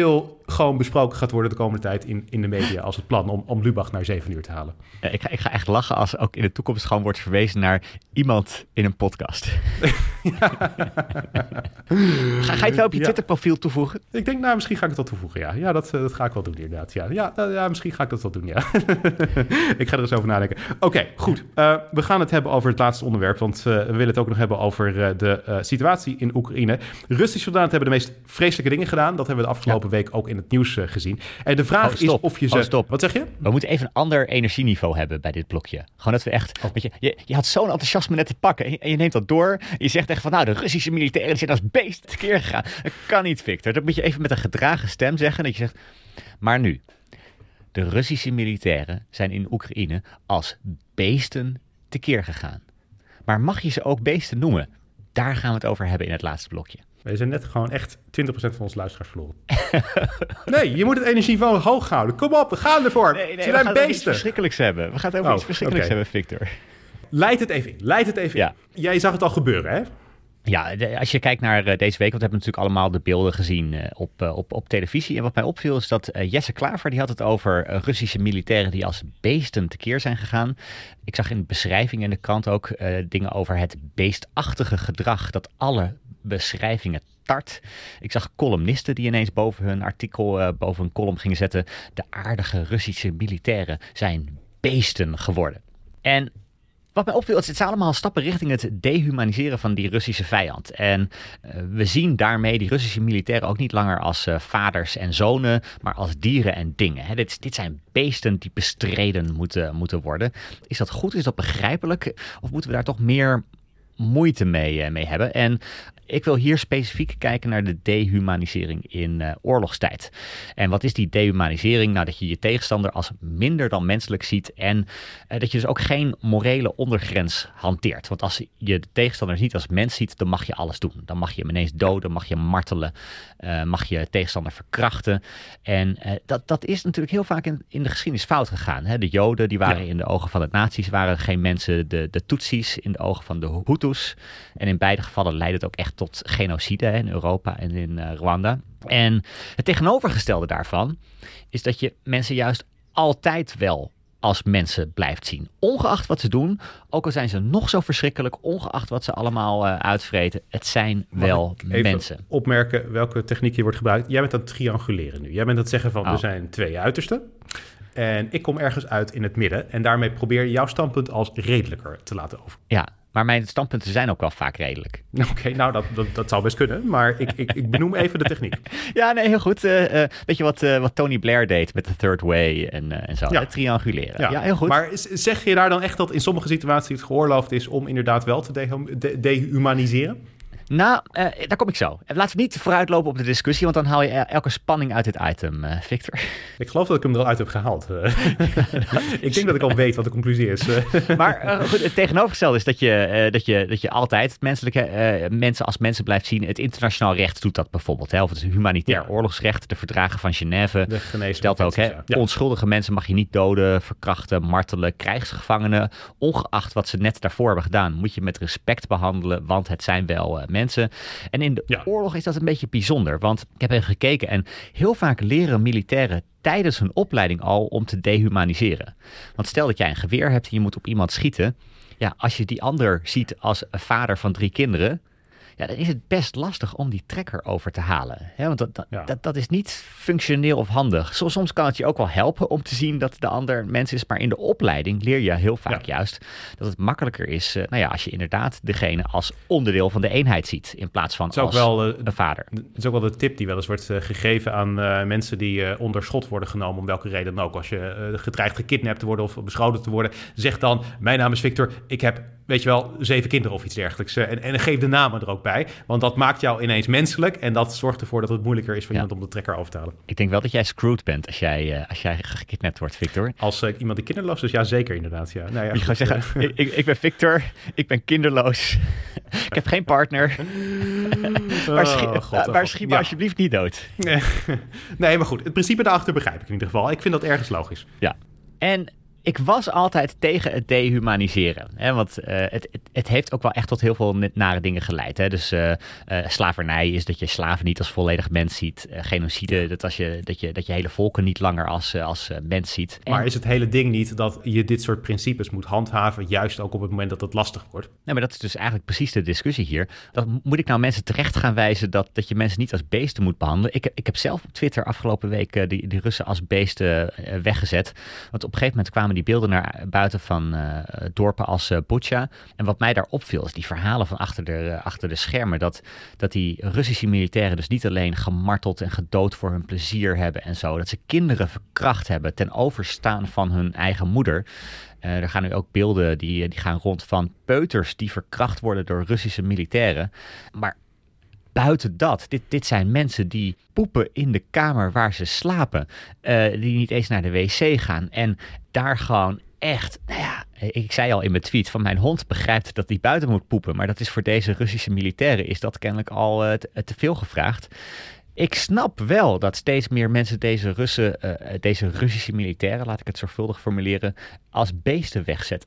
gewoon besproken gaat worden de komende tijd in, in de media als het plan om, om Lubach naar zeven uur te halen. Ja, ik, ga, ik ga echt lachen als ook in de toekomst gewoon wordt verwezen naar iemand in een podcast. ga, ga je het wel op je Ja. Twitter-profiel toevoegen? Ik denk, nou, misschien ga ik het wel toevoegen, ja. Ja, dat, uh, dat ga ik wel doen, inderdaad. Ja, ja, nou, ja misschien ga ik dat wel doen, ja. Ik ga er eens over nadenken. Oké, okay, goed. Uh, we gaan het hebben over het laatste onderwerp, want uh, we willen het ook nog hebben over uh, de uh, situatie in Oekraïne. Russische soldaten hebben de meest vreselijke dingen gedaan. Dat hebben we de afgelopen ja. week ook in het nieuws uh, gezien. En de vraag oh, is of je ze... Oh, stop. Wat zeg je? We moeten even een ander energieniveau hebben bij dit blokje. Gewoon dat we echt... Oh. Weet je, je, je had zo'n enthousiasme net te pakken en je, en je neemt dat door. En je zegt echt van, nou, de Russische militairen zijn als beest tekeer gegaan. Dat kan niet, Victor. Dat moet je even met een gedragen stem zeggen. Dat je zegt, maar nu. De Russische militairen zijn in Oekraïne als beesten tekeer gegaan. Maar mag je ze ook beesten noemen? Daar gaan we het over hebben in het laatste blokje. We zijn net gewoon echt twintig procent van onze luisteraars verloren. Nee, je moet het energieniveau hoog houden. Kom op, we gaan ervoor. Nee, nee, ze we zijn gaan beesten. Over iets verschrikkelijks hebben. We gaan het over oh, iets verschrikkelijks okay. hebben, Victor. Leid het even in. Leid het even ja. in. Jij zag het al gebeuren, hè? Ja, de, als je kijkt naar uh, deze week, want we hebben natuurlijk allemaal de beelden gezien uh, op, uh, op, op televisie. En wat mij opviel is dat uh, Jesse Klaver, die had het over uh, Russische militairen die als beesten tekeer zijn gegaan. Ik zag in de beschrijving in de krant ook uh, dingen over het beestachtige gedrag dat alle beschrijvingen tart. Ik zag columnisten die ineens boven hun artikel, uh, boven een column gingen zetten. De aardige Russische militairen zijn beesten geworden. En wat mij opviel, het zijn allemaal stappen richting het dehumaniseren van die Russische vijand. En uh, we zien daarmee die Russische militairen ook niet langer als uh, vaders en zonen, maar als dieren en dingen. Hè. Dit, dit zijn beesten die bestreden moeten, moeten worden. Is dat goed? Is dat begrijpelijk? Of moeten we daar toch meer moeite mee, uh, mee hebben? En ik wil hier specifiek kijken naar de dehumanisering in uh, oorlogstijd. En wat is die dehumanisering? Nou, dat je je tegenstander als minder dan menselijk ziet en uh, dat je dus ook geen morele ondergrens hanteert. Want als je de tegenstander niet als mens ziet, dan mag je alles doen. Dan mag je hem ineens doden, mag je hem martelen, uh, mag je tegenstander verkrachten. En uh, dat, dat is natuurlijk heel vaak in, in de geschiedenis fout gegaan. Hè? De Joden, die waren ja. in de ogen van de nazi's, waren geen mensen. De, de Tutsis in de ogen van de Hutus. En in beide gevallen leidde het ook echt tot genocide hè, in Europa en in uh, Rwanda. En het tegenovergestelde daarvan is dat je mensen juist altijd wel als mensen blijft zien. Ongeacht wat ze doen, ook al zijn ze nog zo verschrikkelijk, ongeacht wat ze allemaal uh, uitvreten, het zijn Mag wel ik even mensen. Opmerken welke techniek hier wordt gebruikt. Jij bent aan het trianguleren nu. Jij bent aan het zeggen van, oh. er zijn twee uitersten. En ik kom ergens uit in het midden. En daarmee probeer je jouw standpunt als redelijker te laten over. Ja, maar mijn standpunten zijn ook wel vaak redelijk. Oké, okay, nou dat, dat, dat zou best kunnen. Maar ik, ik, ik benoem even de techniek. Ja, nee, heel goed. Uh, uh, weet je wat, uh, wat Tony Blair deed met de Third Way en, uh, en zo? Ja. Het trianguleren. Ja. ja, heel goed. Maar zeg je daar dan echt dat in sommige situaties het geoorloofd is om inderdaad wel te de- de- dehumaniseren? Nou, uh, daar kom ik zo. Laten we niet vooruitlopen op de discussie, want dan haal je elke spanning uit dit item, uh, Victor. Ik geloof dat ik hem er al uit heb gehaald. Uh, ik denk dat ik al weet wat de conclusie is. Maar uh, goed, het tegenovergestelde is dat je, uh, dat je, dat je altijd menselijke, uh, mensen als mensen blijft zien. Het internationaal recht doet dat bijvoorbeeld. Hè? Of het humanitair ja. oorlogsrecht, de verdragen van Genève. Stelt ook, hè? Ja. Onschuldige mensen mag je niet doden, verkrachten, martelen, krijgsgevangenen. Ongeacht wat ze net daarvoor hebben gedaan, moet je met respect behandelen, want het zijn wel uh, mensen. En in de ja. oorlog is dat een beetje bijzonder, want ik heb even gekeken en heel vaak leren militairen tijdens hun opleiding al om te dehumaniseren. Want stel dat jij een geweer hebt en je moet op iemand schieten, ja, als je die ander ziet als een vader van drie kinderen, ja, dan is het best lastig om die trekker over te halen. Hè? Want dat, dat, ja. dat, dat is niet functioneel of handig. Soms, soms kan het je ook wel helpen om te zien dat de ander mens is. Maar in de opleiding leer je heel vaak ja. juist dat het makkelijker is, uh, nou ja, als je inderdaad degene als onderdeel van de eenheid ziet, in plaats van als wel, uh, een vader. Het is ook wel de tip die wel eens wordt uh, gegeven aan uh, mensen die uh, onder schot worden genomen, om welke reden dan ook. Als je uh, gedreigd gekidnapt te worden of beschuldigd te worden, zeg dan, mijn naam is Victor, ik heb, weet je wel, zeven kinderen of iets dergelijks. Uh, en, en geef de namen er ook bij. Want dat maakt jou ineens menselijk. En dat zorgt ervoor dat het moeilijker is voor ja. iemand om de trekker over te halen. Ik denk wel dat jij screwed bent als jij, uh, als jij gekidnapt wordt, Victor. Als uh, iemand die kinderloos is, ja zeker inderdaad. Ja. Nou, ja, je gaat zeggen, ik, ik, ik ben Victor, ik ben kinderloos. Ik heb geen partner. maar schiet, oh, God, uh, maar schiet me ja. alsjeblieft niet dood. Nee, maar goed, het principe daarachter begrijp ik in ieder geval. Ik vind dat ergens logisch. Ja, en Ik was altijd tegen het dehumaniseren. Hè? Want uh, het, het, het heeft ook wel echt tot heel veel nare dingen geleid. Hè? Dus uh, uh, slavernij is dat je slaven niet als volledig mens ziet. Uh, genocide, dat, als je, dat, je, dat je hele volken niet langer als, uh, als uh, mens ziet. Maar en... is het hele ding niet dat je dit soort principes moet handhaven, juist ook op het moment dat het lastig wordt? Nee, maar dat is dus eigenlijk precies de discussie hier. Dat, moet ik nou mensen terecht gaan wijzen dat, dat je mensen niet als beesten moet behandelen? Ik, ik heb zelf op Twitter afgelopen week uh, die, die Russen als beesten uh, weggezet. Want op een gegeven moment kwamen die beelden naar buiten van uh, dorpen als uh, Bucha. En wat mij daar opviel is die verhalen van achter de, uh, achter de schermen. Dat, dat die Russische militairen dus niet alleen gemarteld en gedood voor hun plezier hebben en zo. Dat ze kinderen verkracht hebben ten overstaan van hun eigen moeder. Uh, er gaan nu ook beelden die, die gaan rond van peuters die verkracht worden door Russische militairen. Maar buiten dat, dit, dit zijn mensen die poepen in de kamer waar ze slapen. Uh, die niet eens naar de wc gaan. En daar gewoon echt, nou ja, ik zei al in mijn tweet van mijn hond begrijpt dat hij buiten moet poepen. Maar dat is voor deze Russische militairen is dat kennelijk al uh, te, te veel gevraagd. Ik snap wel dat steeds meer mensen deze, Russen, uh, deze Russische militairen, laat ik het zorgvuldig formuleren, als beesten wegzetten.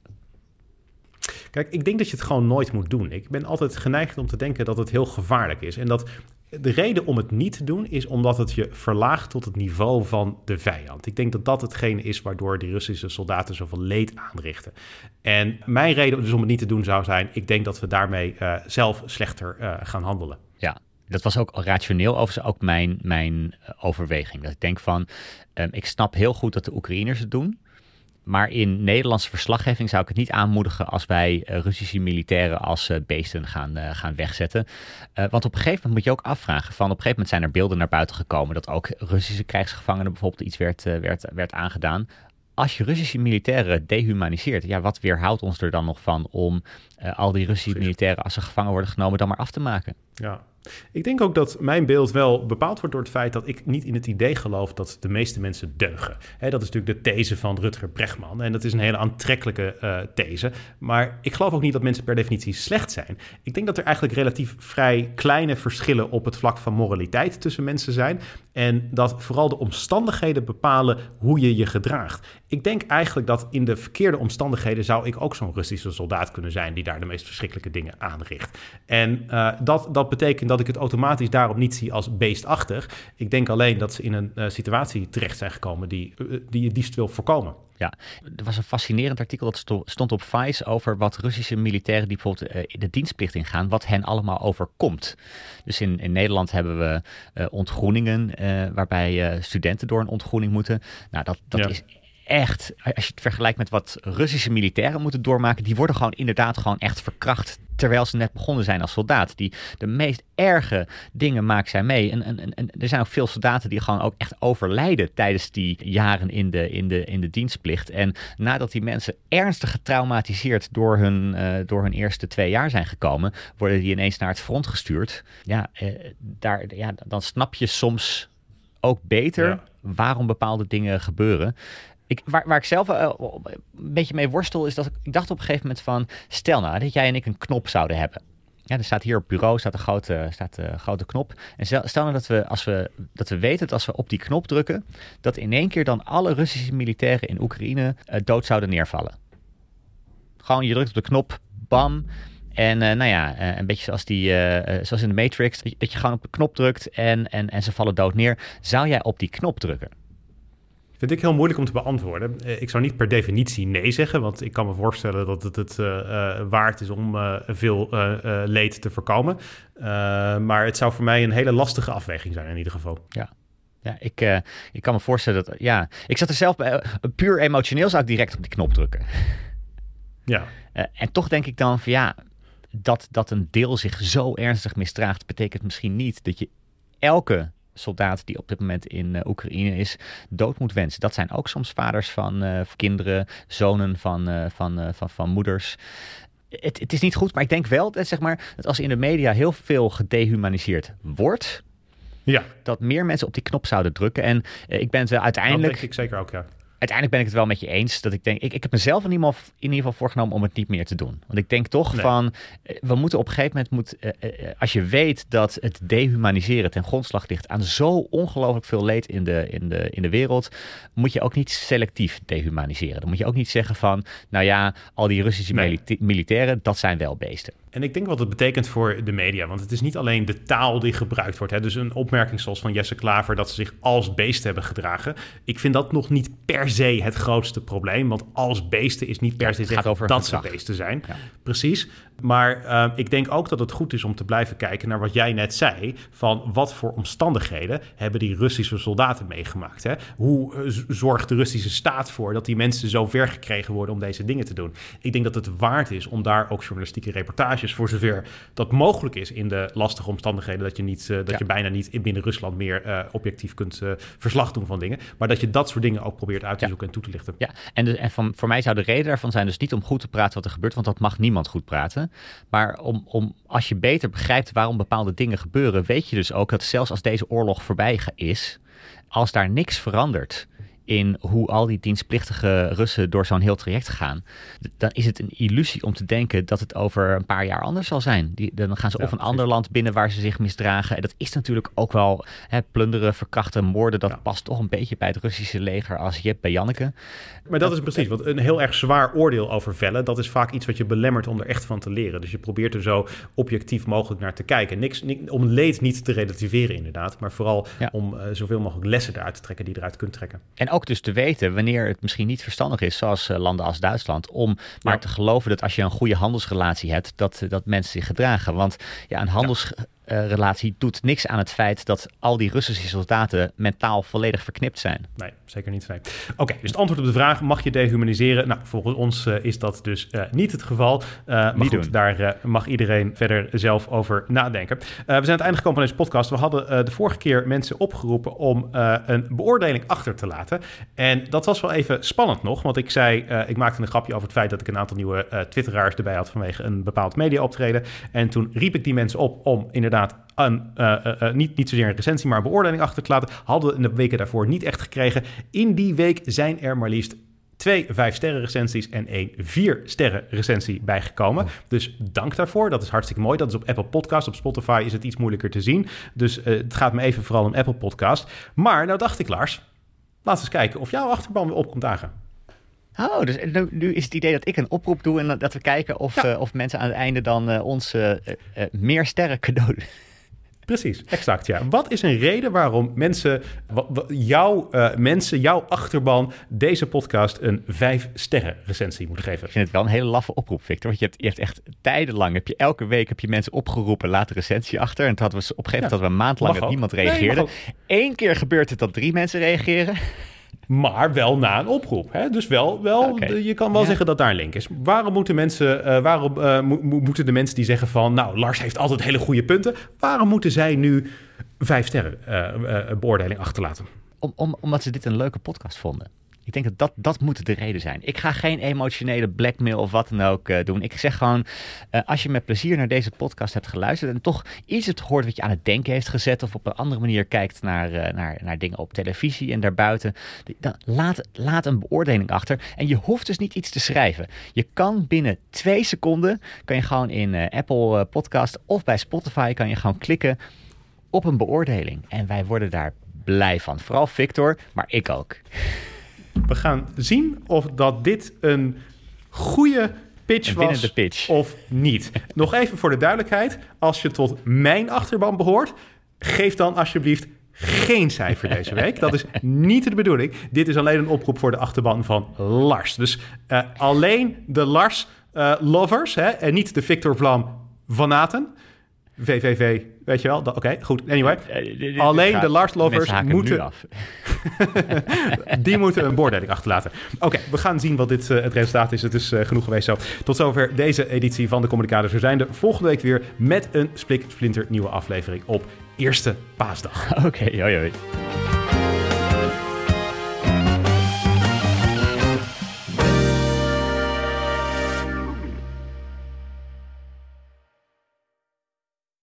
Kijk, ik denk dat je het gewoon nooit moet doen. Ik ben altijd geneigd om te denken dat het heel gevaarlijk is. En dat de reden om het niet te doen is omdat het je verlaagt tot het niveau van de vijand. Ik denk dat dat hetgene is waardoor die Russische soldaten zoveel leed aanrichten. En mijn reden dus om het niet te doen zou zijn, ik denk dat we daarmee uh, zelf slechter uh, gaan handelen. Ja. Dat was ook rationeel overigens ook mijn, mijn overweging. Dat ik denk van, um, ik snap heel goed dat de Oekraïners het doen. Maar in Nederlandse verslaggeving zou ik het niet aanmoedigen als wij uh, Russische militairen als uh, beesten gaan, uh, gaan wegzetten. Uh, want op een gegeven moment moet je ook afvragen van, op een gegeven moment zijn er beelden naar buiten gekomen dat ook Russische krijgsgevangenen bijvoorbeeld iets werd, uh, werd, werd aangedaan. Als je Russische militairen dehumaniseert, ja, wat weerhoudt ons er dan nog van om uh, al die Russische militairen als ze gevangen worden genomen dan maar af te maken? Ja. Ik denk ook dat mijn beeld wel bepaald wordt door het feit dat ik niet in het idee geloof dat de meeste mensen deugen. He, dat is natuurlijk de these van Rutger Bregman en dat is een hele aantrekkelijke uh, these. Maar ik geloof ook niet dat mensen per definitie slecht zijn. Ik denk dat er eigenlijk relatief vrij kleine verschillen op het vlak van moraliteit tussen mensen zijn. En dat vooral de omstandigheden bepalen hoe je je gedraagt. Ik denk eigenlijk dat in de verkeerde omstandigheden zou ik ook zo'n Russische soldaat kunnen zijn die daar de meest verschrikkelijke dingen aanricht. En uh, dat, dat betekent dat ik het automatisch daarop niet zie als beestachtig. Ik denk alleen dat ze in een uh, situatie terecht zijn gekomen die, uh, die je liefst wil voorkomen. Ja, er was een fascinerend artikel dat stond op Vice over wat Russische militairen die bijvoorbeeld uh, de dienstplicht ingaan, wat hen allemaal overkomt. Dus in, in Nederland hebben we uh, ontgroeningen, uh, waarbij uh, studenten door een ontgroening moeten. Nou, dat, dat ja. is echt, als je het vergelijkt met wat Russische militairen moeten doormaken, die worden gewoon inderdaad gewoon echt verkracht terwijl ze net begonnen zijn als soldaat. Die de meest erge dingen maken zij mee. En, en, en er zijn ook veel soldaten die gewoon ook echt overlijden tijdens die jaren in de, in de, in de dienstplicht. En nadat die mensen ernstig getraumatiseerd door hun, uh, door hun eerste twee jaar zijn gekomen, worden die ineens naar het front gestuurd. Ja, uh, daar, ja dan snap je soms ook beter ja. waarom bepaalde dingen gebeuren. Ik, waar, waar ik zelf uh, een beetje mee worstel is dat ik, ik dacht op een gegeven moment van, stel nou dat jij en ik een knop zouden hebben. Ja, er staat hier op het bureau staat een grote, staat een grote knop. En stel, stel nou dat we, als we, dat we weten dat als we op die knop drukken, dat in één keer dan alle Russische militairen in Oekraïne uh, dood zouden neervallen. Gewoon, je drukt op de knop, bam. En uh, nou ja, uh, een beetje zoals, die, uh, zoals in de Matrix, dat je, dat je gewoon op de knop drukt en, en, en ze vallen dood neer. Zou jij op die knop drukken? Vind ik heel moeilijk om te beantwoorden. Ik zou niet per definitie nee zeggen, want ik kan me voorstellen dat het het uh, uh, waard is om uh, veel uh, uh, leed te voorkomen. Uh, maar het zou voor mij een hele lastige afweging zijn in ieder geval. Ja. Ja, ik, uh, ik kan me voorstellen dat, ja, ik zat er zelf bij, uh, puur emotioneel zou ik direct op die knop drukken. Ja. Uh, en toch denk ik dan van ja, dat, dat een deel zich zo ernstig misdraagt, betekent misschien niet dat je elke soldaat die op dit moment in uh, Oekraïne is, dood moet wensen. Dat zijn ook soms vaders van uh, kinderen, zonen van, uh, van, uh, van, van moeders. Het, het is niet goed, maar ik denk wel dat, zeg maar, dat als in de media heel veel gedehumaniseerd wordt, ja. dat meer mensen op die knop zouden drukken. En uh, ik ben ze uiteindelijk... Dat denk ik zeker ook, ja. Uiteindelijk ben ik het wel met je eens. Dat ik denk, ik, ik heb mezelf in ieder, geval, in ieder geval voorgenomen om het niet meer te doen. Want ik denk toch nee. van, we moeten op een gegeven moment, moet, uh, uh, als je weet dat het dehumaniseren ten grondslag ligt aan zo ongelooflijk veel leed in de, in, de, in de wereld, moet je ook niet selectief dehumaniseren. Dan moet je ook niet zeggen van, nou ja, al die Russische nee. milita- militairen, dat zijn wel beesten. En ik denk wat het betekent voor de media. Want het is niet alleen de taal die gebruikt wordt. Hè. Dus een opmerking zoals van Jesse Klaver dat ze zich als beesten hebben gedragen. Ik vind dat nog niet per se het grootste probleem. Want als beesten is niet per se zeggen ja, dat ze beesten zijn. Ja. Precies. Maar uh, ik denk ook dat het goed is om te blijven kijken naar wat jij net zei. Van wat voor omstandigheden hebben die Russische soldaten meegemaakt. Hè? Hoe uh, zorgt de Russische staat voor dat die mensen zo ver gekregen worden om deze dingen te doen? Ik denk dat het waard is om daar ook journalistieke reportages, voor zover dat mogelijk is in de lastige omstandigheden, dat je, niet, uh, dat ja. je bijna niet binnen Rusland meer uh, objectief kunt uh, verslag doen van dingen. Maar dat je dat soort dingen ook probeert uit te ja. zoeken en toe te lichten. Ja, en, de, en van, voor mij zou de reden daarvan zijn dus niet om goed te praten wat er gebeurt, want dat mag niemand goed praten. Maar om, om, als je beter begrijpt waarom bepaalde dingen gebeuren, weet je dus ook dat zelfs als deze oorlog voorbij is, als daar niks verandert in hoe al die dienstplichtige Russen door zo'n heel traject gaan, dan is het een illusie om te denken dat het over een paar jaar anders zal zijn. Die, dan gaan ze ja, of een precies. ander land binnen waar ze zich misdragen. En dat is natuurlijk ook wel hè, plunderen, verkrachten, moorden. Dat ja. past toch een beetje bij het Russische leger als Jip bij Janneke. Maar dat is precies, want een heel erg zwaar oordeel over vellen, dat is vaak iets wat je belemmert om er echt van te leren. Dus je probeert er zo objectief mogelijk naar te kijken. Niks, niks, om leed niet te relativeren inderdaad, maar vooral ja. om uh, zoveel mogelijk lessen eruit te trekken die je eruit kunt trekken. En ook dus te weten wanneer het misschien niet verstandig is, zoals uh, landen als Duitsland, om maar ja. te geloven dat als je een goede handelsrelatie hebt, dat, dat mensen zich gedragen. Want ja, een handels... Ja. Uh, relatie doet niks aan het feit dat al die Russische soldaten mentaal volledig verknipt zijn. Nee, zeker niet. Nee. Oké, okay, dus het antwoord op de vraag, mag je dehumaniseren? Nou, volgens ons uh, is dat dus uh, niet het geval. Uh, maar niet goed, doen. Daar uh, mag iedereen verder zelf over nadenken. Uh, we zijn aan het einde gekomen van deze podcast. We hadden uh, de vorige keer mensen opgeroepen om uh, een beoordeling achter te laten. En dat was wel even spannend nog, want ik zei, uh, ik maakte een grapje over het feit dat ik een aantal nieuwe uh, twitteraars erbij had vanwege een bepaald media optreden. En toen riep ik die mensen op om inderdaad Een, uh, uh, uh, niet, niet zozeer een recensie, maar een beoordeling achter te laten. Hadden we in de weken daarvoor niet echt gekregen. In die week zijn er maar liefst twee vijf-sterren recensies en één vier-sterren recensie bijgekomen. Oh. Dus dank daarvoor. Dat is hartstikke mooi. Dat is op Apple Podcast. Op Spotify is het iets moeilijker te zien. Dus uh, het gaat me even vooral om Apple Podcast. Maar nou dacht ik, Lars, laten we eens kijken of jouw achterban weer op komt dagen. Oh, dus nu, nu is het idee dat ik een oproep doe en dat we kijken of, ja. uh, of mensen aan het einde dan uh, ons uh, uh, meer sterren cadeau doen. Precies, exact, ja. Wat is een reden waarom mensen, w- w- jouw uh, mensen, jouw achterban, deze podcast een vijf-sterren recensie moet geven? Ik vind het wel een hele laffe oproep, Victor. Want je hebt, je hebt echt tijdenlang, heb je, elke week heb je mensen opgeroepen, laat de recensie achter. En toen hadden we op een gegeven moment ja, hadden we een maand lang dat niemand reageerde. Nee, Eén keer gebeurt het dat drie mensen reageren. Maar wel na een oproep. Hè? Dus wel, wel okay. je kan wel ja. zeggen dat daar een link is. Waarom moeten mensen, uh, waarom uh, mo- moeten de mensen die zeggen van, nou, Lars heeft altijd hele goede punten, waarom moeten zij nu vijf sterren uh, uh, beoordeling achterlaten? Om, om, omdat ze dit een leuke podcast vonden. Ik denk dat, dat dat moet de reden zijn. Ik ga geen emotionele blackmail of wat dan ook uh, doen. Ik zeg gewoon, uh, als je met plezier naar deze podcast hebt geluisterd en toch iets hebt gehoord wat je aan het denken heeft gezet of op een andere manier kijkt naar, uh, naar, naar dingen op televisie en daarbuiten, dan laat, laat een beoordeling achter. En je hoeft dus niet iets te schrijven. Je kan binnen twee seconden, kan je gewoon in uh, Apple uh, Podcast of bij Spotify kan je gewoon klikken op een beoordeling. En wij worden daar blij van. Vooral Victor, maar ik ook. We gaan zien of dat dit een goede pitch was pitch. of niet. Nog even voor de duidelijkheid. Als je tot mijn achterban behoort, geef dan alsjeblieft geen cijfer deze week. Dat is niet de bedoeling. Dit is alleen een oproep voor de achterban van Lars. Dus uh, alleen de Lars uh, lovers hè, en niet de Victor Vlam fanaten. V V V, weet je wel? Oké, okay, goed. Anyway, uh, dit, alleen dit de Lars lovers moeten... die moeten een beoordeling achterlaten. Oké, okay, we gaan zien wat dit uh, het resultaat is. Het is uh, genoeg geweest zo. Tot zover deze editie van de Communicators. We zijn er volgende week weer met een splik splinter nieuwe aflevering op Eerste Paasdag. Oké, okay, hoi hoi.